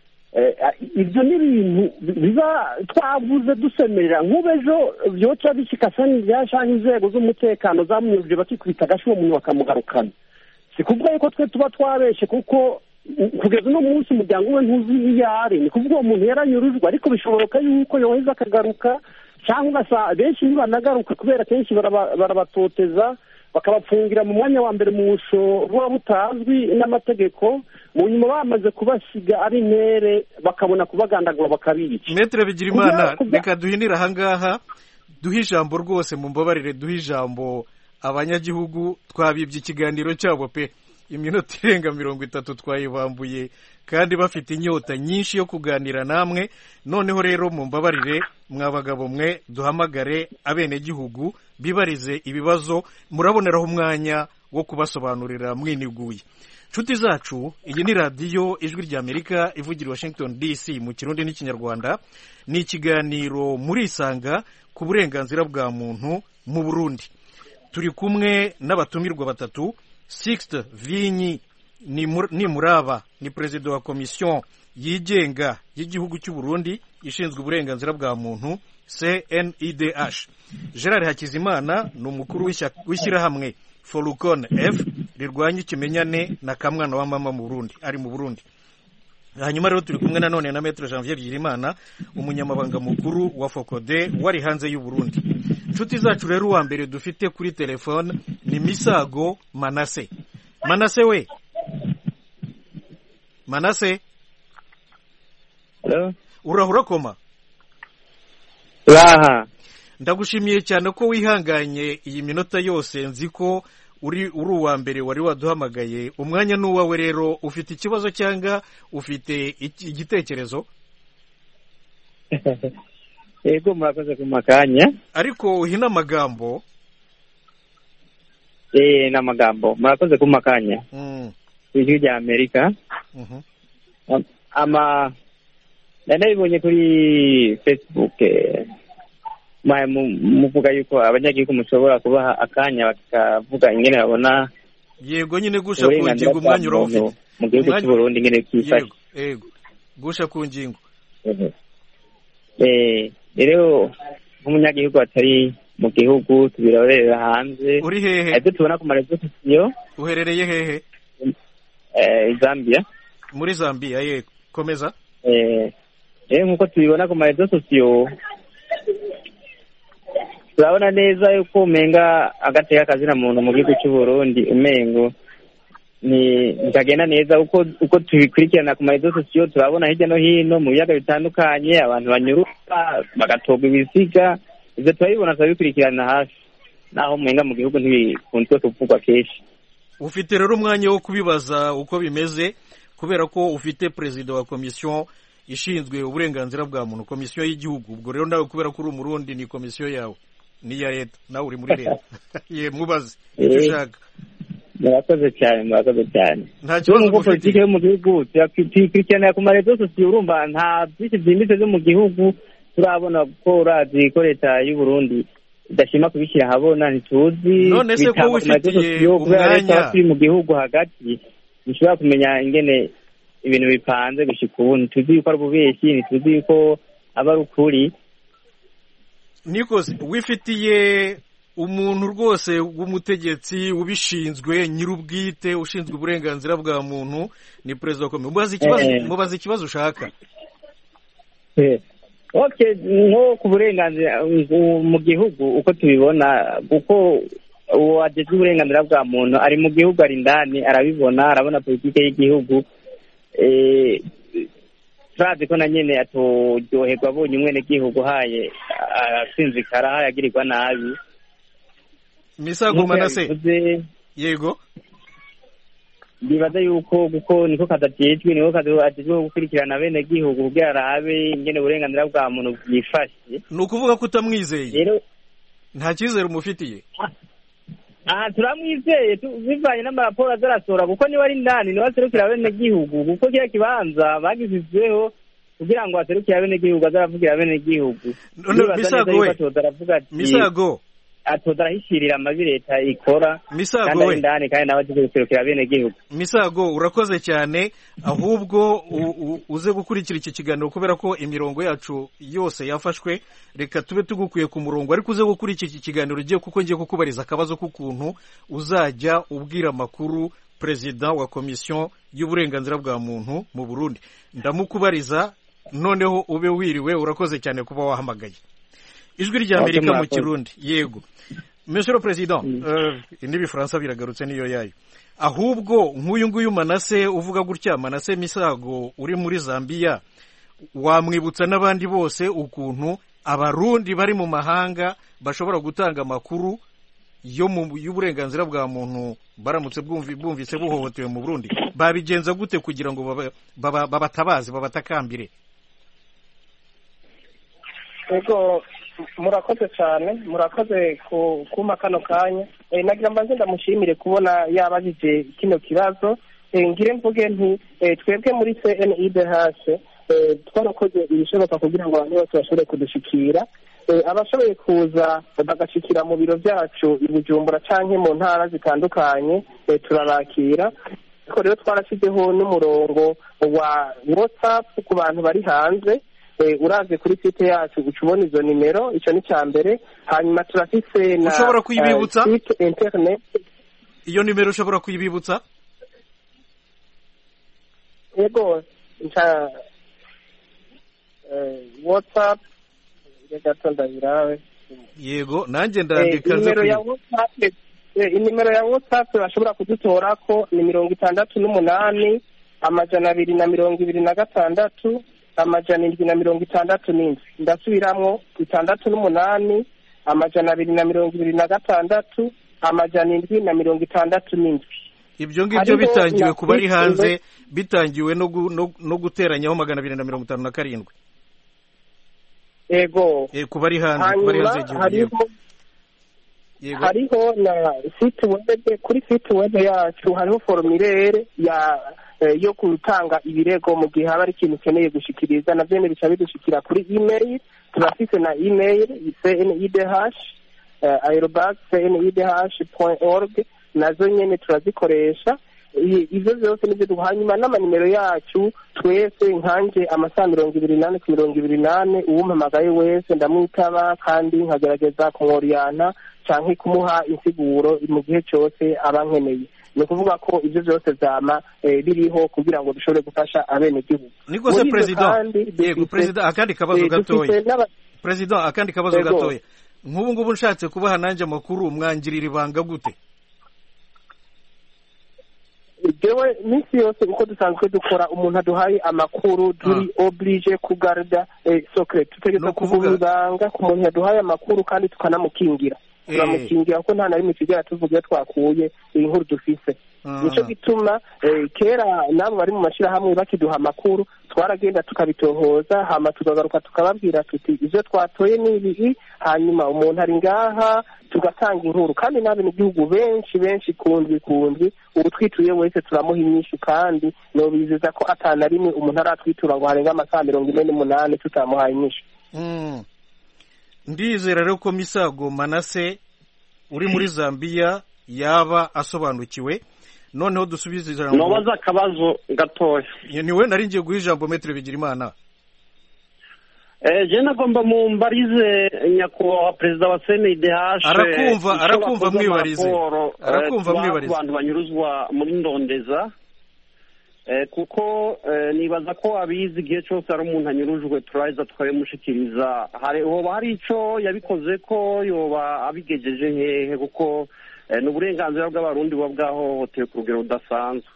Ibyo ni ibintu biba twavuze dusemerera, nk'ubejo byoca bishika byashanye inzego z'umutekano zamunyuruje bakikubita agashuho umuntu bakamugarukana. Si kuvuga yuko twe tuba twabeshe, kuko kugeza uno munsi umuryango we ntuzi iyo ari, ni kuvuga uwo muntu yaranyurujwe, ariko bishoboka yuko yoheza akagaruka, cyangwa benshi ntibanagaruka kubera kenshi barabatoteza bakabapfungira mu mwanya wa mbere mu busho buba butazwi n'amategeko, mu nyuma bamaze kubasiga ari intere bakabona kubagandagura bakabica. Metre Bigirimana, reka duhinira ahangaha, duhe ijambo rwose, mu mbabarire duhe ijambo abanyagihugu. Twabibye ikiganiro cyabo pe, iminota irenga 30 twayibambuye, kandi bafite inyota nyinshi yo kuganira namwe. Noneho rero mu mbabarire mwabagabo mwe, duhamagare abenegihugu bibarize ibibazo, muraboneraho umwanya wo kubasobanurira mwiniguye. Nshuti zacu, iyi ni radiyo Ijwi ry'Amerika ivugira Washington DC mu Kirundi n'Ikinyarwanda. Ni ikiganiro murisanga ku burenganzira bwa muntu mu Burundi. Turi kumwe n'abatumirwa batatu. Sixte Vinyi Nimuraba ni perezida wa komisiyo yigenga y'igihugu cy'u Burundi ishinzwe uburenganzira bwa muntu CNIDH. Gerard Hakizimana ni umukuru w'ishyirahamwe Folukon F rirwanya ikimenyane na kamwana wa mama mu Burundi, ari mu Burundi. Hanyuma rero turi kumwe nanone na Maître Janvier Bigirimana, umunyamabanga mukuru wa Fokode wari hanze y'u Burundi. Nshuti zacu rero, uwa mbere dufite kuri telefone ni Misago Manase. Manase we, Manase, hello, urahura koma? Raha. Ndagushimiye cyane ko wihanganye iyi minota yose, nzi ko uri uwa mbere wari waduhamagaye. Umwanya n'uwawe rero, ufite ikibazo cyangwa ufite igitekerezo? Yego, murakoze ku makanya. Ariko uhina amagambo. N'amagambo. Murakoze ku makanya. Ijwi rya Amerika. Nabibonye kuri Facebook, muvuga yuko abanyagihugu mushobora kubaha akanya bakavuga ingene babona. Yego, nyine gusha ku ngingo umwanya urafite mu gihugu cy'u Burundi ingene cyifashe. Yego, gusha ku ngingo. Rero nk'umunyagihugu atari mu gihugu, tubirorera hanze. Uri hehe? Ibyo tubona ku maradiyo. Uherereye hehe? Zambia. Muri Zambia, yego. Komeza. Nk'uko tubibona ku maradiyo, turabona neza yuko umenga agateka kazina muntu mu gihugu cy'u Burundi umengo ntikagenda neza uko tubikurikirana ku maradiyo. Turabona hirya no hino mu biyaga bitandukanye abantu banyuruka bagatoga ibisiga. Ibyo turabibona, turabikurikirana hafi, naho umenga mu gihugu ntibikunzwe kuvugwa kenshi. Ufite rero umwanya wo kubibaza uko bimeze, kubera ko ufite perezida wa komisiyo ishinzwe uburenganzira bwa muntu, komisiyo y'igihugu. Ubwo rero nawe kubera ko uri umurundi, ni komisiyo yawe, ni iya leta, nawe uri muri leta. Ye, mubaze icyo ushaka. Murakoze cyane. Nta kibazo ufite. Politiki yo mu gihugu tuyikurikiranira ku maradiyo, urumva nta byinshi byimbitse byo mu gihugu, turabona ko urazi ko leta y'u Burundi idashima kubishyira ahabona, ntituzi none se ko wifitiye umwanya turi mu gihugu hagati dushobora kumenya ingene ibintu bipanze gushika ubu, ntituzi yuko ari ububeshyi, ntituzi yuko aba ari ukuri. Nikose wifitiye umuntu rwose w'umutegetsi ubishinzwe, nyir'ubwite ushinzwe uburenganzira bwa muntu, ni perezida wa komisiyo. Mubaze ikibazo ushaka. Okay, nko ku burenganzira mu gihugu uko tubibona, kuko uwajejwe uburenganzira bwa muntu ari mu gihugu, ari indani, arabibona, arabona politike y'igihugu. turazi ko na nyene atoryoherwa abonye umwenegihugu haye asinzikara haye agirirwa nabi. Misago Manase, yego ndibaza yuko kuko niko kadajejwe, niko kadajejwe gukurikirana bene gihugu kugira arabe ingene uburenganzira bwa muntu bwifashe. Nukuvuga ko utamwizeye rero nta cyizere umufitiye? Turamwizeye bivanye n'amaraporo azarasora, kuko niwe ari ndani niwe aserukira bene gihugu, kuko kiriya kibanza bagisizweho kugira ngo aserukire bene gihugu, azaravugira bene gihugu. Misago atozarahishirira amabi leta ikora, Misago we ndani kandi nawe aserukira bene gihugu. Misago urakoze cyane, ahubwo uze gukurikira iki kiganiro kubera ko imirongo yacu yose yafashwe, reka tube tugukuye ku murongo, ariko uze gukurikira iki kiganiro ugiye, kuko ngiye kukubariza akabazo k'ukuntu uzajya ubwira amakuru perezida wa komisiyo y'uburenganzira bwa muntu mu Burundi. Ndamukubariza noneho ube wiriwe. Urakoze cyane kuba wahamagaye Ijwi rya Amerika mu Kirundi. Yego Monsieur le Président, n'ibifaransa biragarutse niyo yayo. Ahubwo nk'uyu nguyu Manase uvuga gutya, Manase Misago uri muri Zambia, wamwibutsa n'abandi bose ukuntu abarundi bari mu mahanga bashobora gutanga amakuru y'uburenganzira bwa muntu baramutse bumvise buhohotewe mu Burundi, babigenza gute kugira ngo babatabaze, babatakambire? Ego murakoze cyane, murakoze kuma kano kanya. Nagira mbanze ndamushimire kubona yabajije kino kibazo. Ngire mvuge nti twebwe muri CNIDH twarakoze ibishoboka kugira ngo abantu bose bashobore kudushikira. Abashoboye kuza bagashikira mu biro byacu i Bujumbura canke mu ntara zitandukanye turabakira. Ariko rero twarashyizeho n'umurongo wa WhatsApp ku bantu bari hanze. Uraze kuri site yacu ucubona izo nimero, icyo ni cya mbere. Hanyuma turafise na ushobora kuyibibutsa site internet. Iyo nimero ushobora kuyibibutsa? Yego nta WhatsApp gato ndabirawe. Yego nanjye ndandika nimero ya WhatsApp. Inimero ya WhatsApp bashobora kudutora ko ni 68 226 766. Ndasubiramwo 68 226 766. Ibyo ngibyo bitangiwe kuba ari hanze, bitangiwe no guteranyaho 257. Ego kuba ari hanze, kuba ari hanze igihugu. Hariho na site web, kuri site web yacu hariho formulaire yo gutanga ibirego mu gihe haba ari ikintu ukeneye gushikiriza, navyo ne bica bidushikira kuri email. Turafise na email cnidh@cnidh.org, nazo nyene turazikoresha. Ivyo vyose nivyo duhanyuma n'amanimero yacu twese, nkanje amasaha 28 ku 28 uwumpamagaye wese ndamwitaba kandi nkagerageza kumworiyana canke kumuha insiguro mu gihe cyose aba nkeneye. Ni ukuvuga ko ibyo byose vyama biriho kugira ngo dushobore gufasha abene gihugu. Niko se president, yego president, akandi kabazo gatoya. President, akandi kabazo gatoya. Nk'ubu ngubu nshatse kubaha nanje amakuru, mwangirira ibanga gute? Jewe minsi yose uko dusanzwe dukora, umuntu aduhaye amakuru turi oblige kugarda secret, tutegeka kuvuga ibanga ku muntu yaduhaye amakuru kandi tukanamukingira. Turamukingira ko nta na rimwe tugera tuvuga twakuye inkuru dufise. Nico gituma kera nabo bari mu mashirahamwe bakiduha amakuru twaragenda tukabitohoza, hama tukagaruka tukababwira tuti ivyo twatoye nibi, hanyuma umuntu ari ngaha tugatanga inkuru. Kandi nabe mu gihugu benshi kundwi ubu twituye wese turamuha inyishu, kandi no bizeza ko atana rimwe umuntu aratwitura ngo harenga amasaha 48 tutamuhaye inyishu. ndizera rero ko Misago Manase uri muri Zambia yaba asobanukiwe. Noneho dusubize ijambo. Nobaza akabazo gatoya. Niwe nari ngiye guha ijambo Maître Bigirimana. Je nagomba mumbarize nyakubahwa perezida wa CNDH. Arakumva mwibarize. Arakumva mwibarize. Abantu banyuruzwa muri Ndondeza. Kuko nibaza ko abizi igihe cyose ari umuntu anyurujwe turaza twabimushikiriza. Hoba hari ico yabikoze ko yoba abigejeje hehe kuko n'uburenganzira bw'abarundi buba bwahohotewe ku rugero rudasanzwe.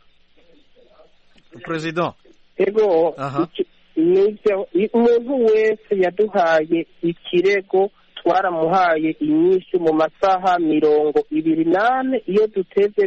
President. Ego nibyo umuntu wese yaduhaye ikirego twaramuhaye inyishu mu masaha 28 iyo duteze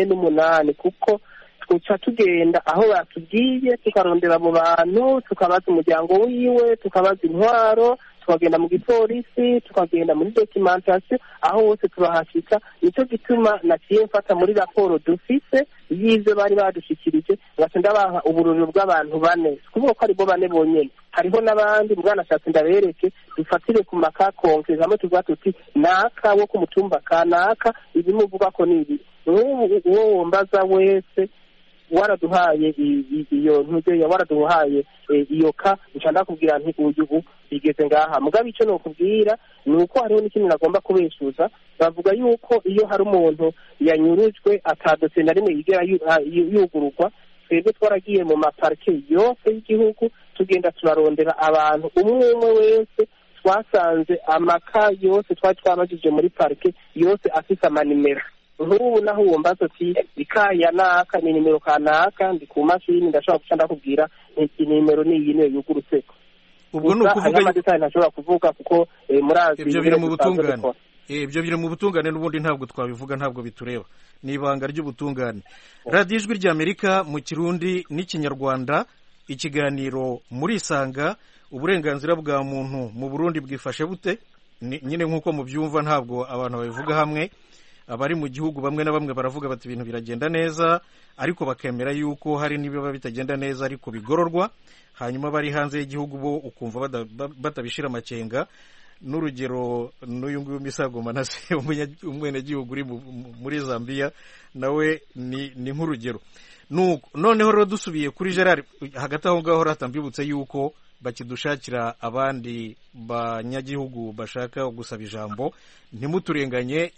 48 kuko tuca tugenda aho batubwiye tukarondera abo bantu tukabaza umuryango wiwe tukabaza intwaro tukagenda mu gipolisi tukagenda muri documentation aho hose turahashika. Nicyo gituma naciye mfata muri raporo dufise y'ivyo bari badushikirije ngatenda baha ubururu bw'abantu 4 kuvuga ko ari bo 4 bonyene. Hariho n'abandi bwana shatse ndabereke dufatire ku makakonke hamwe tuvuga tuti naka wo ku mutumba kanaka ibimuvuga ko nibi uwo wombaza wese waraduhaye iyo ntuze waraduhaye iyo ka ncanda kubwira nti uyu bigeze ngaha mugabe icyo no kubwira nuko hariho n'ikintu nagomba kubeshuza. Bavuga yuko iyo hari umuntu yanyurujwe atadose na rimwe igera yugururwa. Twebwe twaragiye mu maparke yose y'igihugu tugenda turarondera abantu umwe wese twasanze amaka yose twabajije muri parke yose afise amanimero. Nk'ubu naho wumbaza ati ikaya naka ni nimero kanaka ndi ku mashini ndashobora guca ndakubwira nimero ni iyi niyo yugurutse. Ubwo ni ukuvuga amadetail ntashobora kuvuga kuko murazi ibyo biri mu butungane. Ibyo biri mu butungane n'ubundi ntabwo twabivuga ntabwo bitureba. Ni ibanga ry'ubutungane. Radio Ijwi ry'Amerika mu Kirundi n'Ikinyarwanda ikiganiro muri Isanga uburenganzira bwa muntu mu Burundi bwifashe bute? Nyine nkuko mubyumva ntabwo abantu babivuga hamwe. Abari mu gihugu bamwe na bamwe baravuga bati ibintu biragenda neza ariko bakemera yuko hari nibiba bitagenda neza ariko bigororwa. Hanyuma bari hanze y'igihugu bo ukumva batabishira amakenga. N'urugero n'uyu nguyu Misago Manase umwene gihugu uri muri Zambia nawe ni nk'urugero. Noneho rero dusubiye kuri Gerard hagati aho ngaho ratambibutse yuko bakidushakira abandi banyagihugu bashaka gusaba ijambo. Ntimuturenganye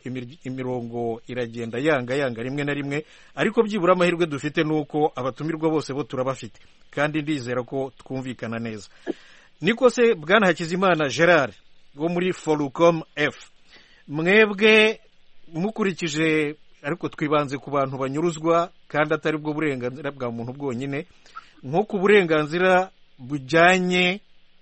imirongo iragenda yanga rimwe na rimwe ariko byibura amahirwe dufite nuko abatumirwa bose bo turabafite kandi ndizera ko twumvikana neza. Niko se bwana Hakizimana Gerard wo muri Forucom F mwebwe mukurikije ariko twibanze ku bantu banyuruzwa kandi atari bwo burenganzira bwa muntu bwonyine nko ku burenganzira bujyanye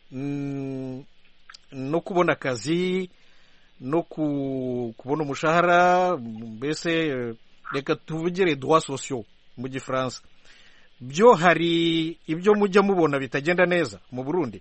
no kubona akazi no kubona umushahara mbese reka tuvugire droits sociaux mu gifaransa byo hari ibyo mujya mubona bitagenda neza mu Burundi?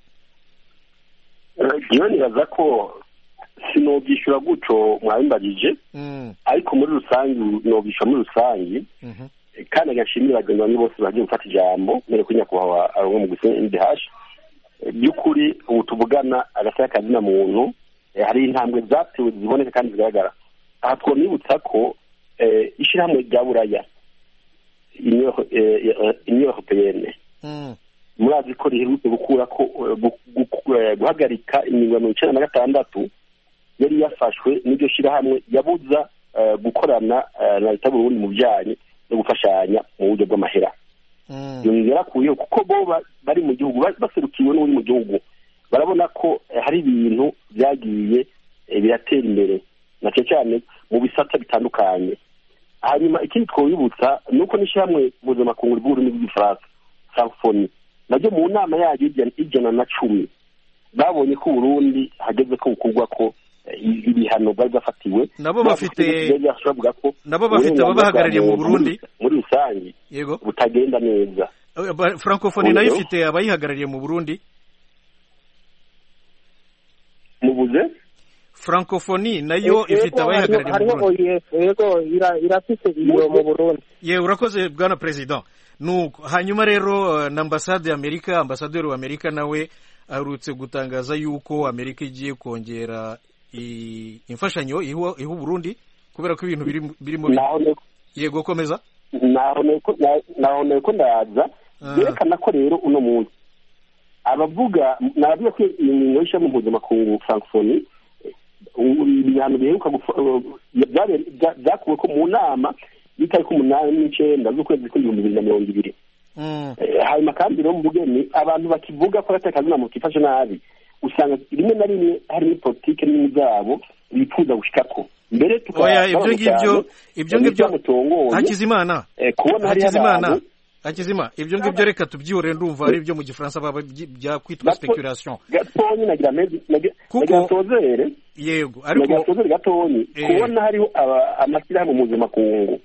Iyo nibaza ko sinobyishura guco mwabimbagije ariko muri rusangi nobisha muri rusangi kandi agashimira abaganga bose bagiye gufata ijambo mbere ko nyakubahwa arongo mu CNDH by'ukuri ubu tuvugana agasaya kazina muntu hari intambwe zatewe ziboneka kandi zigaragara. Aha twonibutsa ko ishyirahamwe rya Buraya Union Européenne murazi ko riherutse gukura ko guhagarika ingingo 96 yari yafashwe n'iryo shyirahamwe yabuza gukorana na leta y'Uburundi mu bijyanye no gufashanya mu buryo bw'amahera. Yarakuyeho kuko bo bari mu gihugu baserukiwe n'uri mu gihugu barabona ko hari ibintu byagiye biratera imbere na cyane mu bisata bitandukanye. Hanyuma ikindi twibutsa nuko n'ishyirahamwe mpuzamakungu ry'Uburundi bw'Igifaransa Francophonie najyo mu nama yayo ijana na 10 babonye ko Burundi hageze ko bukugwa ko ibihano bari bafatiwe nabo bafite ababahagarariye mu Burundi muri rusange yego butagenda neza. Francophonie nayo ifite abayihagarariye mu Burundi mubuze Francophonie nayo ifite abayihagarariye mu Burundi yego irafite iyo mu Burundi. Ye urakoze bwana president. Nuko hanyuma rero na ambasaderi w'Amerika nawe aherutse gutangaza yuko Amerika igiye kongera imfashanyo iha Burundi kubera ko ibintu birimo yego komeza naho ko ndaza yerekana ko rero uno munsi abavuga navuga ko ingingo y'ishami mpuzamakungu francophonie ibihano biheruka byakuwe ko mu nama y'itariki 8 n'icenda z'ukwezi kwa 2020 hanyuma kandi rero mu bugeni abantu bakivuga ko atakazina mu kifashe nabi usanga rimwe na rimwe hari politike n'izabo bifuza gushikako mbere tukaba ibyo ngibyo Hakizimana kubona hari abantu Hakizima ibyo ngibyo reka tubyihore ndumva ari byo mu gifaransa bya kwitwa speculation gatonyi nagira tozere yego ariko tozere gatonyi kubona hariho amashyirahamwe mpuzamakungu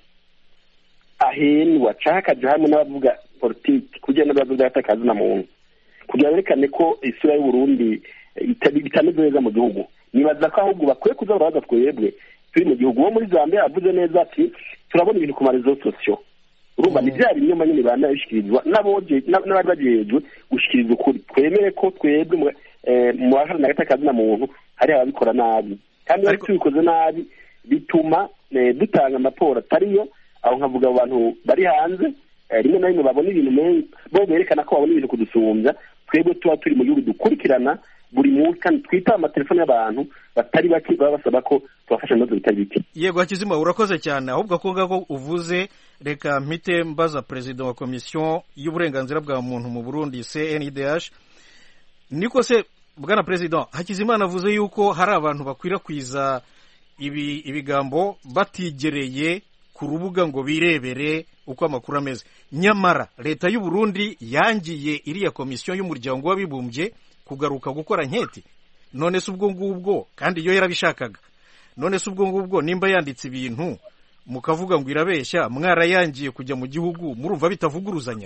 ahenwa cakaje hamwe n'abavuga politiki kugira n'abavuga atakazi na muntu kugira berekane ko isura y'u Burundi itameze neza mu gihugu nibaza ko ahubwo bakwiye kuza baraza twebwe turi mu gihugu wo muri Zambia yavuze neza ati turabona ibintu ku marezo sosio urumva ni bya binyoma nyine banabishikirizwa n'abari bagejwe gushikiriza ukuri twemere ko twebwe mu baharanira agatakazi na muntu hari ababikora nabi kandi iyo tubikoze nabi bituma dutanga amatora atariyo aho nkavuga abantu bari hanze rimwe na rimwe babona ibintu bo berekana ko babona ibintu kudusumbya twebwe tuba turi mu gihugu dukurikirana buri munsi kandi twitaba amatelefone y'abantu batari bake baba basaba ko tubafasha ibibazo bitari bike. Yego Hakizima urakoze cyane ahubwo ko ngako uvuze reka mpite mbaza perezida wa komisiyo y'uburenganzira bwa muntu mu Burundi CNIDH niko se bwana perezida Hakizimana avuze yuko hari abantu bakwirakwiza ibigambo batigereye ku rubuga ngo birebere uko amakuru ameze nyamara leta y'u Burundi yangiye iriya komisiyo y'umuryango w'abibumbye kugaruka gukora nketi none se ubwo ngubwo kandi iyo yarabishakaga none se ubwo ngubwo nimba yanditse ibintu mukavuga ngo irabeshya mwarayangiye kujya mu gihugu murumva bitavuguruzanya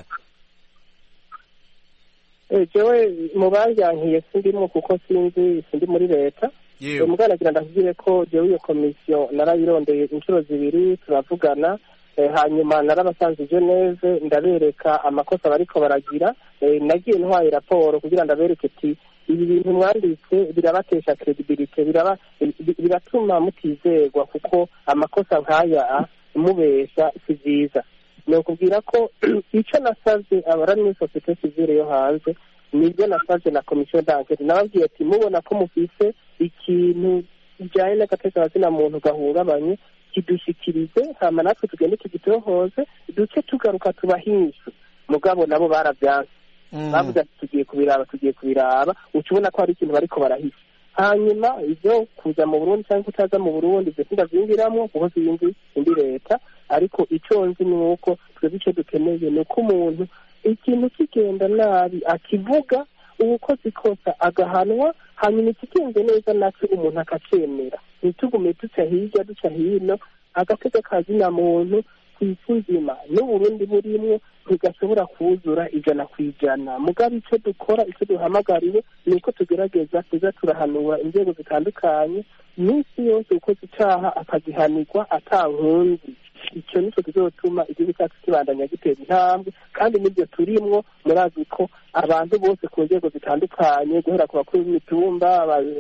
jewe mu banyankiye sindimo kuko sindi muri leta umuganagira ndakubwire ko jewe iyo komisiyo narayirondeye inshuro zibiri turavugana hanyuma narabasanze Geneve ndabereka amakosa bariko baragira nagiye ntwaye raporo kugira ndabereke ati ibi bintu mwanditse birabatesha credibility biratuma mutizegwa kuko amakosa nk'aya mubesha si byiza ni ukubwira ko icyo nasabye abari muri sosiyete sivile yo hanze nibyo nasabye na komisiyo d'enquête nababwiye ati mubona ko mufise ikintu bijyanye n'agatekerezo muntu gahungabanye kidushikirize hama natwe tugende tugitohoze duce tugaruka tubahinshi mugabo nabo baravyanse bavuze ati tugiye kubiraba ukibona ko hari ikintu bariko barahisha hanyuma ivyo kuza mu Burundi cyangwa kutaza mu Burundi ivyo sindavyingiramwo kuko sinzi indi leta ariko ico nzi ni uko twebwe ico dukeneye ni uko umuntu ikintu kigenda nabi akivuga ubukozi ikosa agahanwa hanyuma ikigenze neza natwe umuntu akacemera ntitugume duca hirya duca hino agateka kazina muntu kw'isi nzima n'Uburundi burimwo ntigashobora kuzura 100%. Mugabe icyo dukora icyo duhamagariwe ni uko tugerageza kuza turahanura inzego zitandukanye n'isi yose uko zicaha akagihanirwa atankunzi. Icyo nicyo kizotuma igihugu cyacu kibandanya gitera intambwe kandi n'ibyo turimwo murazi ko abantu bose ku nzego zitandukanye guhera ku bakuru b'imitumba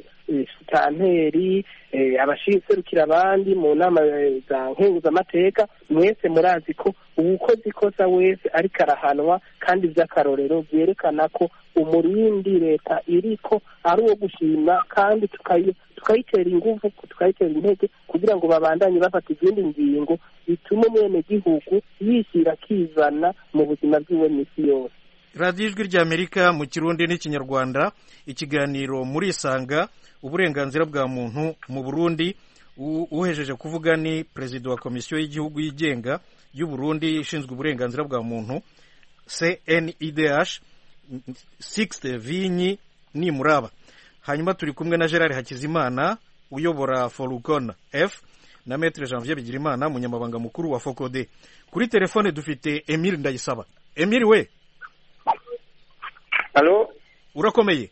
abashitanteri abashiserukira abandi mu nama za nkenguzamateka mwese murazi ko uwukoze ikosa wese ariko arahanwa kandi by'akarorero byerekana ko umurindi leta iriko ari uwo gushima kandi tukayitera ingufu tukayitera intege kugira ngo babandanye bafata izindi ngingo bituma mwene gihugu yishyira akizana mu buzima bw'iwe misi yose. radiyo ijwi ry'Amerika mu Kirundi n'Ikinyarwanda ikiganiro muri Isanga uburenganzira bwa muntu mu Burundi uhejeje kuvuga ni perezida wa komisiyo y'igihugu yigenga y'u Burundi ishinzwe uburenganzira bwa muntu CNIDH Sixte Vinyi Nimuraba. Hanyuma turi kumwe na Gerard Hakizimana uyobora Forukon F na Maître Janvier Bigirimana munyamabanga mukuru wa Fokode. Kuri telefone dufite Emile Ndayisaba. Emile we Allo urakomeye?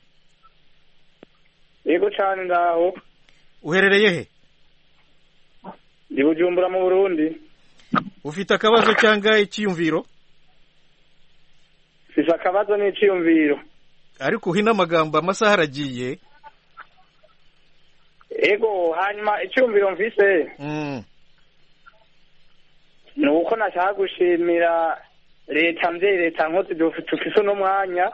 Yego cyane ndaho. Uherereye he? Ndi Bujumbura mu Burundi. Ufite akabazo cyangwa icyiyumviro? Sisa akabazo n'iciyumviro. ariko uhina amagambo amasaha aragiye. Ego hanyuma icyumviro mvise ni uko nashaka gushimira leta mvyeyi leta nkozi dufise uno mwanya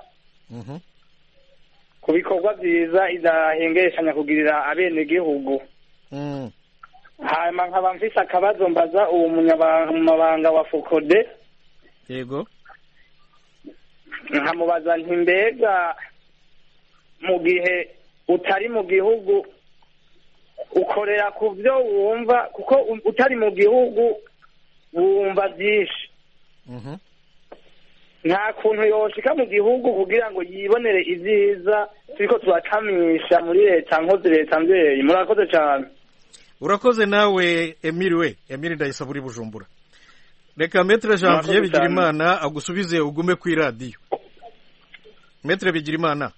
ku bikorwa vyiza idahengeshanya kugirira abenegihugu. Hanyuma nkaba mfise akabazo mbaza uwo munyamabanga wa Fokode. Yego. Nkamubaza nti mbega mu gihe utari mu gihugu ukorera ku byo wumva, kuko utari mu gihugu wumva byinshi. Nta kuntu yoshika mu gihugu kugira ngo yibonere ivyiza turiko turakamisha muri leta nkozi leta mvyeyi. Murakoze cyane. Urakoze nawe Emile Ndayisaburi Bujumbura. Reka Maître Janvier Bigirimana agusubize ugume ku radio. Maître Bigirimana.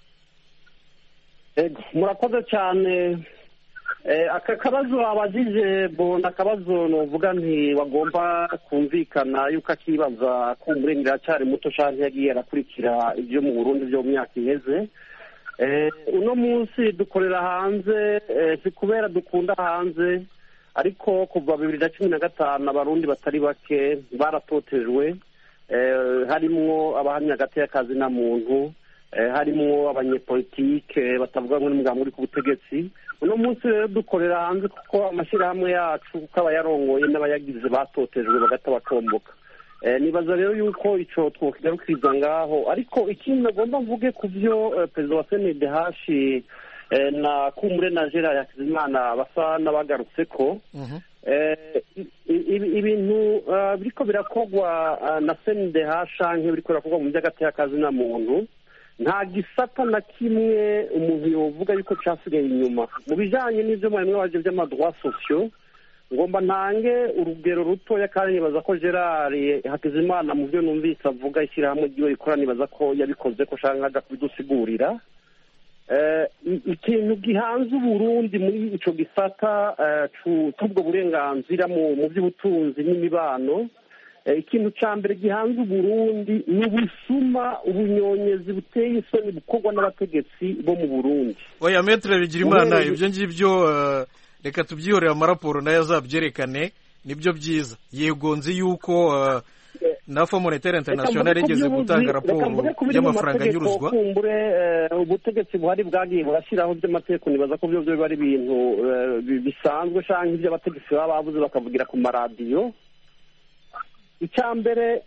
Murakoze cyane. Aka kabazo abajije bona akabazo novuga nti wagomba kumvikana yuko akibaza ko umurengera cyari muto cyane yagiye arakurikira ibyo mu Burundi byo mu myaka iheze. Uno munsi dukorera hanze si kubera dukunda hanze, ariko kuva 2015 abarundi batari bake baratotejwe, harimwo abahamya hagati y'akazi na muntu, harimwo abanyepolitike batavuga ngo n'umugabo uri ku butegetsi. Uno munsi rero dukorera hanze kuko amashyirahamwe yacu kuko abayarongoye n'abayagize batotejwe bagata bakomboka. Nibaza rero yuko ico twokigarukiriza ngaho, ariko ikintu nagomba mvuge ku byo perezida wa CNDH na Kumure na Gerard Hakizimana basa n'abagarutse ko ibintu biriko birakogwa na CNDH canke biriko birakogwa mu by'agati y'akazi na muntu, nta gisata na kimwe umuntu yovuga yuko cyasigaye inyuma mu bijanye n'ivyo mwemwe waje by'amadroits sociaux. Ngomba ntange urugero rutoya kandi nibaza ko Gerard Hakizimana mu byo numvise avuga ishyirahamwe ryiwe rikora nibaza ko yabikoze ko shaka nkaja kubidusigurira. Ikintu gihanze Burundi muri ico gisata c'ubwo burenganzira mu by'ubutunzi n'imibano, ikintu ca mbere gihanze Burundi ni ubusuma, ubunyonyezi buteye isoni bukorwa n'abategetsi bo mu Burundi. Oya Maître Bigirimana, ibyo ngibyo reka tubyihorera amaraporo nayo azabyerekane, nibyo byiza. Yego nzi yuko na Fonds Monétaire International yigeze gutanga raporo y'amafaranga anyuruzwa. Ubutegetsi buhari bwagiye burashyiraho by'amategeko, nibaza ko byo biba ari ibintu bisanzwe canke ibyo abategetsi baba bavuze bakavugira ku maradiyo. Icyambere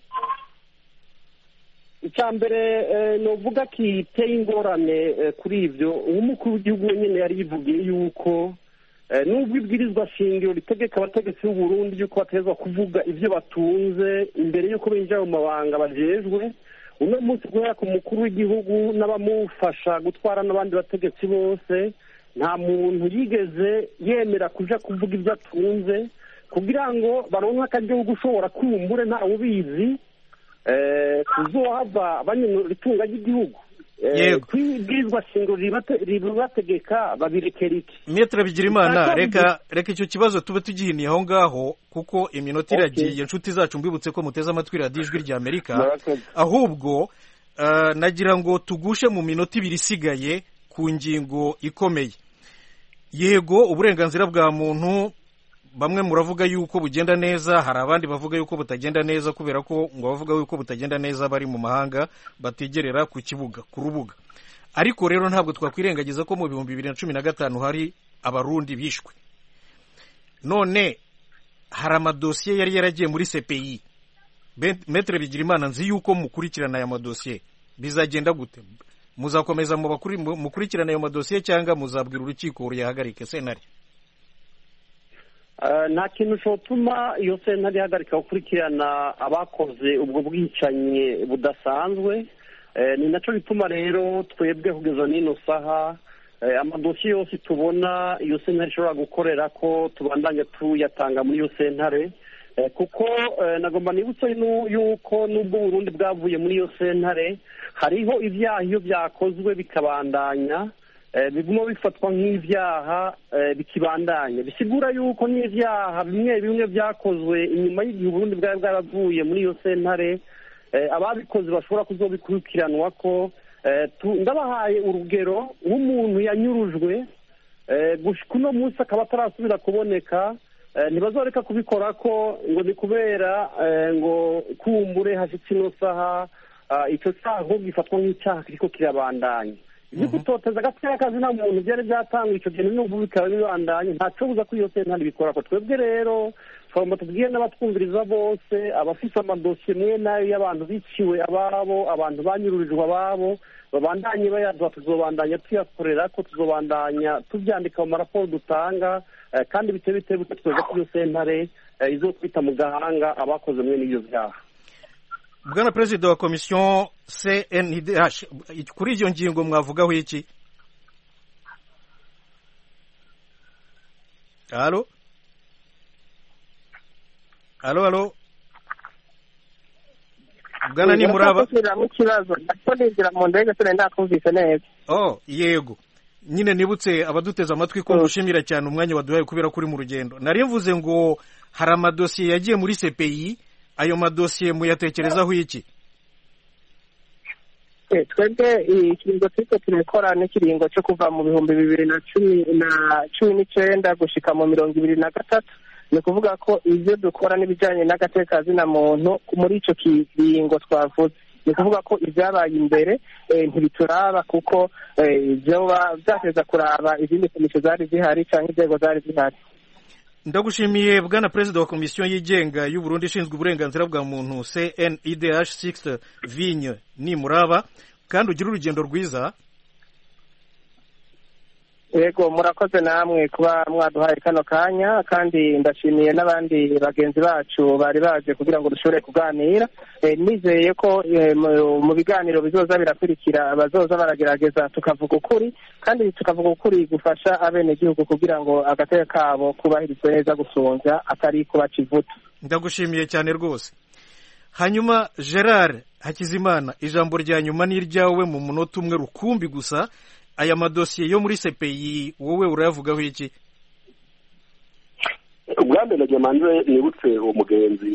novuga kiteye ingorane kuri ibyo, umukuru w'igihugu wenyine yari yivugiye yuko nubwo ibwirizwa shingiro ritegeka abategetsi b'u Burundi yuko batezwa kuvuga ibyo batunze imbere yuko binjira mu mabanga bajejwe. Uno munsi guhera ku mukuru w'igihugu n'abamufasha gutwara n'abandi bategetsi bose, nta muntu yigeze yemera kuja kuvuga ibyo atunze kugira ngo baronke akaryo gushobora kumbure nta ubizi kuzohava banyura itunga ry'igihugu. Kwibwirizwa shingiro ribategeka babirekera iki? Maître Bigirimana, reka icyo kibazo tube tugihiniye aho ngaho kuko iminota iragiye. Inshuti zacu mbibutse ko muteze amatwi radiyo Ijwi ry'Amerika, ahubwo nagira ngo tugushe mu minota ibiri isigaye ku ngingo ikomeye. Yego, uburenganzira bwa muntu bamwe muravuga yuko bugenda neza, hari abandi bavuga yuko butagenda neza kubera ko ngo bavuga yuko butagenda neza bari mu mahanga bategerera ku kibuga ku rubuga. Ariko rero ntabwo twakwirengagiza ko mu 2015 hari abarundi bishwe. None hari amadosiye yari yaragiye muri CPI. Maître Bigirimana, nzi yuko mukurikirana aya madosiye, bizagenda gute? Muzakomeza mukurikirana ayo madosiye cyangwa muzabwira urukiko ruyahagarike sentare? Nta kintu cyotuma iyo sentare ihagarika gukurikirana abakoze ubwo bwicanyi budasanzwe. Ni nacyo bituma rero twebwe kugeza n'ino saha amadosiye yose tubona iyo sentare ishobora gukorera ko tubandanya tuyatanga muri iyo sentare, kuko nagomba nibutse yuko nubwo Burundi bwavuye muri iyo sentare hariho ibyaha iyo byakozwe bikabandanya biguma bifatwa nk'ibyaha bikibandanya, bisigura yuko n'ibyaha bimwe bimwe byakozwe inyuma y'igihe Burundi bwari bwaravuye muri iyo sentare ababikoze bashobora kuzobikurikiranwa ko ndabahaye urugero nk'umuntu yanyurujwe uno munsi akaba atarasubira kuboneka, ntibazoreka kubikora ko ngo ni kubera ngo kumbure hashitse ino saha icyo cyaha gifatwa nk'icyaha kiriko kirabandanya. ibyo gutoteza agateka kazina muntu byari byatangwa icyo gihe n'ubu bikaba bibandanye, ntaco buza ko iyo sentare bikora ko. twebwe rero twagomba tubwire n'abatwumviriza bose, abafise amadosiye mwe nayo y'abantu biciwe ababo, abantu banyururijwe ababo, babandanye bayadwa, tuzobandanya tuyakorera ko, tuzobandanya tubyandika mu maraporo dutanga, kandi bitewe tweza ko iyo sentare izokwita mu gahanga abakoze mwe n'ibyo byaha. Bwana Perezida wa Komisiyo CNIDH, kuri iyo ngingo mwavugaho iki? Halo? Halo? Bwana ni muraba? Oh, yego. Nyine nibutse abaduteza amatwi ko mushimira cyane umwanya waduhaye kubera kuri mu rugendo. Nari mvuze ngo hari amadosiye yagiye muri CPI, ayo madosiye muyatekerezaho iki? Twebwe ikiringo turiko turakora n'ikiringo cyo kuva mu 2019 gushika mu 2023, ni kuvuga ko ivyo dukora n'ibijanye n'agateka zina muntu muri ico kiringo twavuze, ni kuvuga ko ibyabaye imbere ntibituraba kuko byoba byateza kuraba izindi komisiyo zari zihari cyangwa inzego zari zihari. Ndagushimiye Bwana Perezida wa Komisiyo yigenga y'u Burundi ishinzwe uburenganzira bwa muntu CNIDH 6 Vigne ni muraba, kandi ugira urugendo rwiza. Yego, murakoze namwe kuba mwaduhaye kano kanya, kandi ndashimiye n'abandi bagenzi bacu bari baje kugira ngo dushobore kuganira. Nizeye ko mu biganiro bizoza birakurikira bazoza baragerageza tukavuga ukuri, kandi tukavuga ukuri gufasha abenegihugu kugira ngo agateka kabo kubahirizwe neza gusonza atari kubaca ivuta. Ndagushimiye cyane rwose. Hanyuma Gerard Hakizimana, ijambo rya nyuma ni iryawe mu munota umwe rukumbi gusa. Aya madosiye yo muri CPI wowe urayavugaho iki? Ubwambe na Gemanze nibutse uwo mugenzi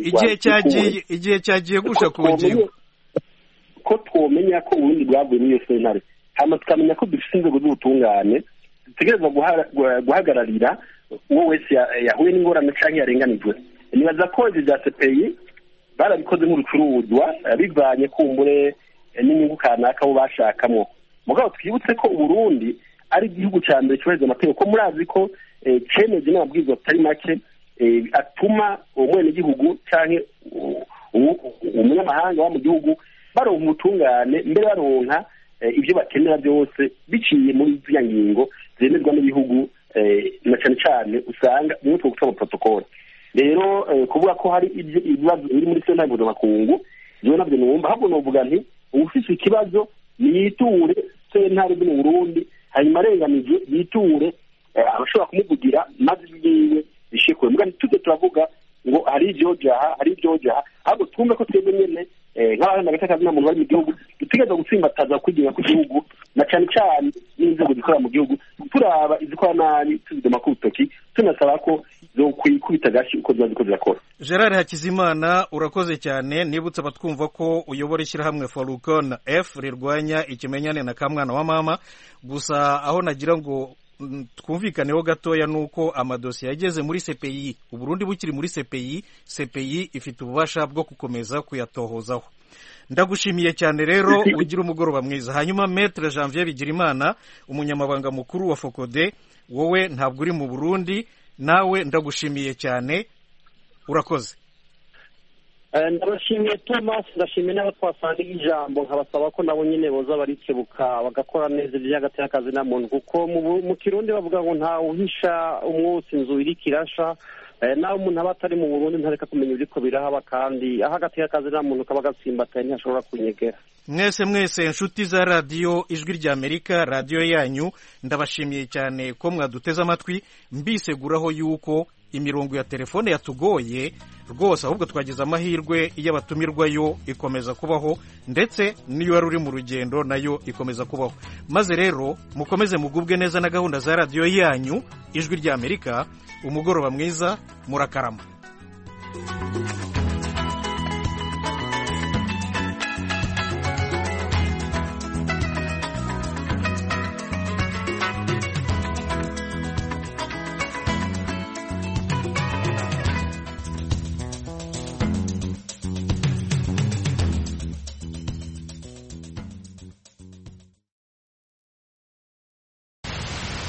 igihe cyagiye gusha ku ngingo ko twomenya ko ubundi bwavuye muri iyo sentare, hama tukamenya ko dufite inzego z'ubutungane dutegereza guhagararira uwo wese yahuye n'ingorane canke yarenganijwe. Nibaza ko ivyo bya CPI barabikoze nk'urucuruzwa bivanye kumbure n'inyungu kanaka bo bashakamwo. Mugabo twibutse ko Uburundi ari igihugu cya mbere cyubahiriza amategeko, ko murazi ko cemeje n'amabwiriza atari make atuma umwenegihugu canke umunyamahanga wa mu gihugu baronka ubutungane, mbere baronka ibyo bakenera byose biciye muri ziriya ngingo zemezwa n'ibihugu, na cyane cyane usanga bimwe two gutanga protocole. Rero kuvuga ko hari ibibazo biri muri sentare mpuzamakungu, jewe nabyo numva, ahubwo novuga nti ufise ikibazo yiture sentare zo mu Burundi, hanyuma arenganije yiture abashobora kumuvugira maze ibyiwe bishikwe. Mbwa ntitujye turavuga ngo hari ibyojaha ahubwo twumve ko twebwe nyene nk'abahana agateka zina muntu bari mu gihugu dutegereza gutsimbataza kwigenga kw'igihugu, na cyane cyane n'inzego zikorera mu gihugu, turaba izikora nabi tuzidoma ku rutoki, tunasaba ko zokwikubita agashi uko ziba ziko zirakora. Gerard Hakizimana, urakoze cyane. Nibutse abatwumva ko uyobora ishyirahamwe Falcon F rirwanya ikimenyane na kamwana wa mama. Gusa aho nagira ngo twumvikaneho gatoya nuko amadosiye yageze muri CPI, Uburundi bukiri muri CPI ifite ububasha bwo gukomeza kuyatohozaho. Ndagushimiye cyane rero, ugira umugoroba mwiza. Hanyuma Maître Janvier Bigirimana, umunyamabanga mukuru wa Focode, wowe ntabwo uri mu Burundi, nawe ndagushimiye cyane, urakoze. Ndabashimiye Thomas, ndashimiye n'abo twasangiye ijambo, nkabasaba ko nabo nyine boza barikebuka bagakora neza iby'agateka kazi na muntu, kuko mu Kirundi bavuga ngo nta uhisha umwotsi inzu iri kirasha. Nawe umuntu aba atari mu Burundi ntareka kumenya ibiriko birahaba, kandi aho agateka kazi na muntu kaba gatsimbataye ntashobora kunyegera. Mwese inshuti za radiyo Ijwi ry'Amerika, radiyo yanyu, ndabashimiye cyane ko mwaduteze amatwi. Mbiseguraho yuko imirongo ya telefone yatugoye rwose, ahubwo twagize amahirwe iyo abatumirwayo ikomeza kubaho, ndetse n'iyo wari uri mu rugendo nayo ikomeza kubaho. Maze rero mukomeze mugubwe neza na gahunda za radiyo yanyu Ijwi ry'Amerika. Umugoroba mwiza, murakarama.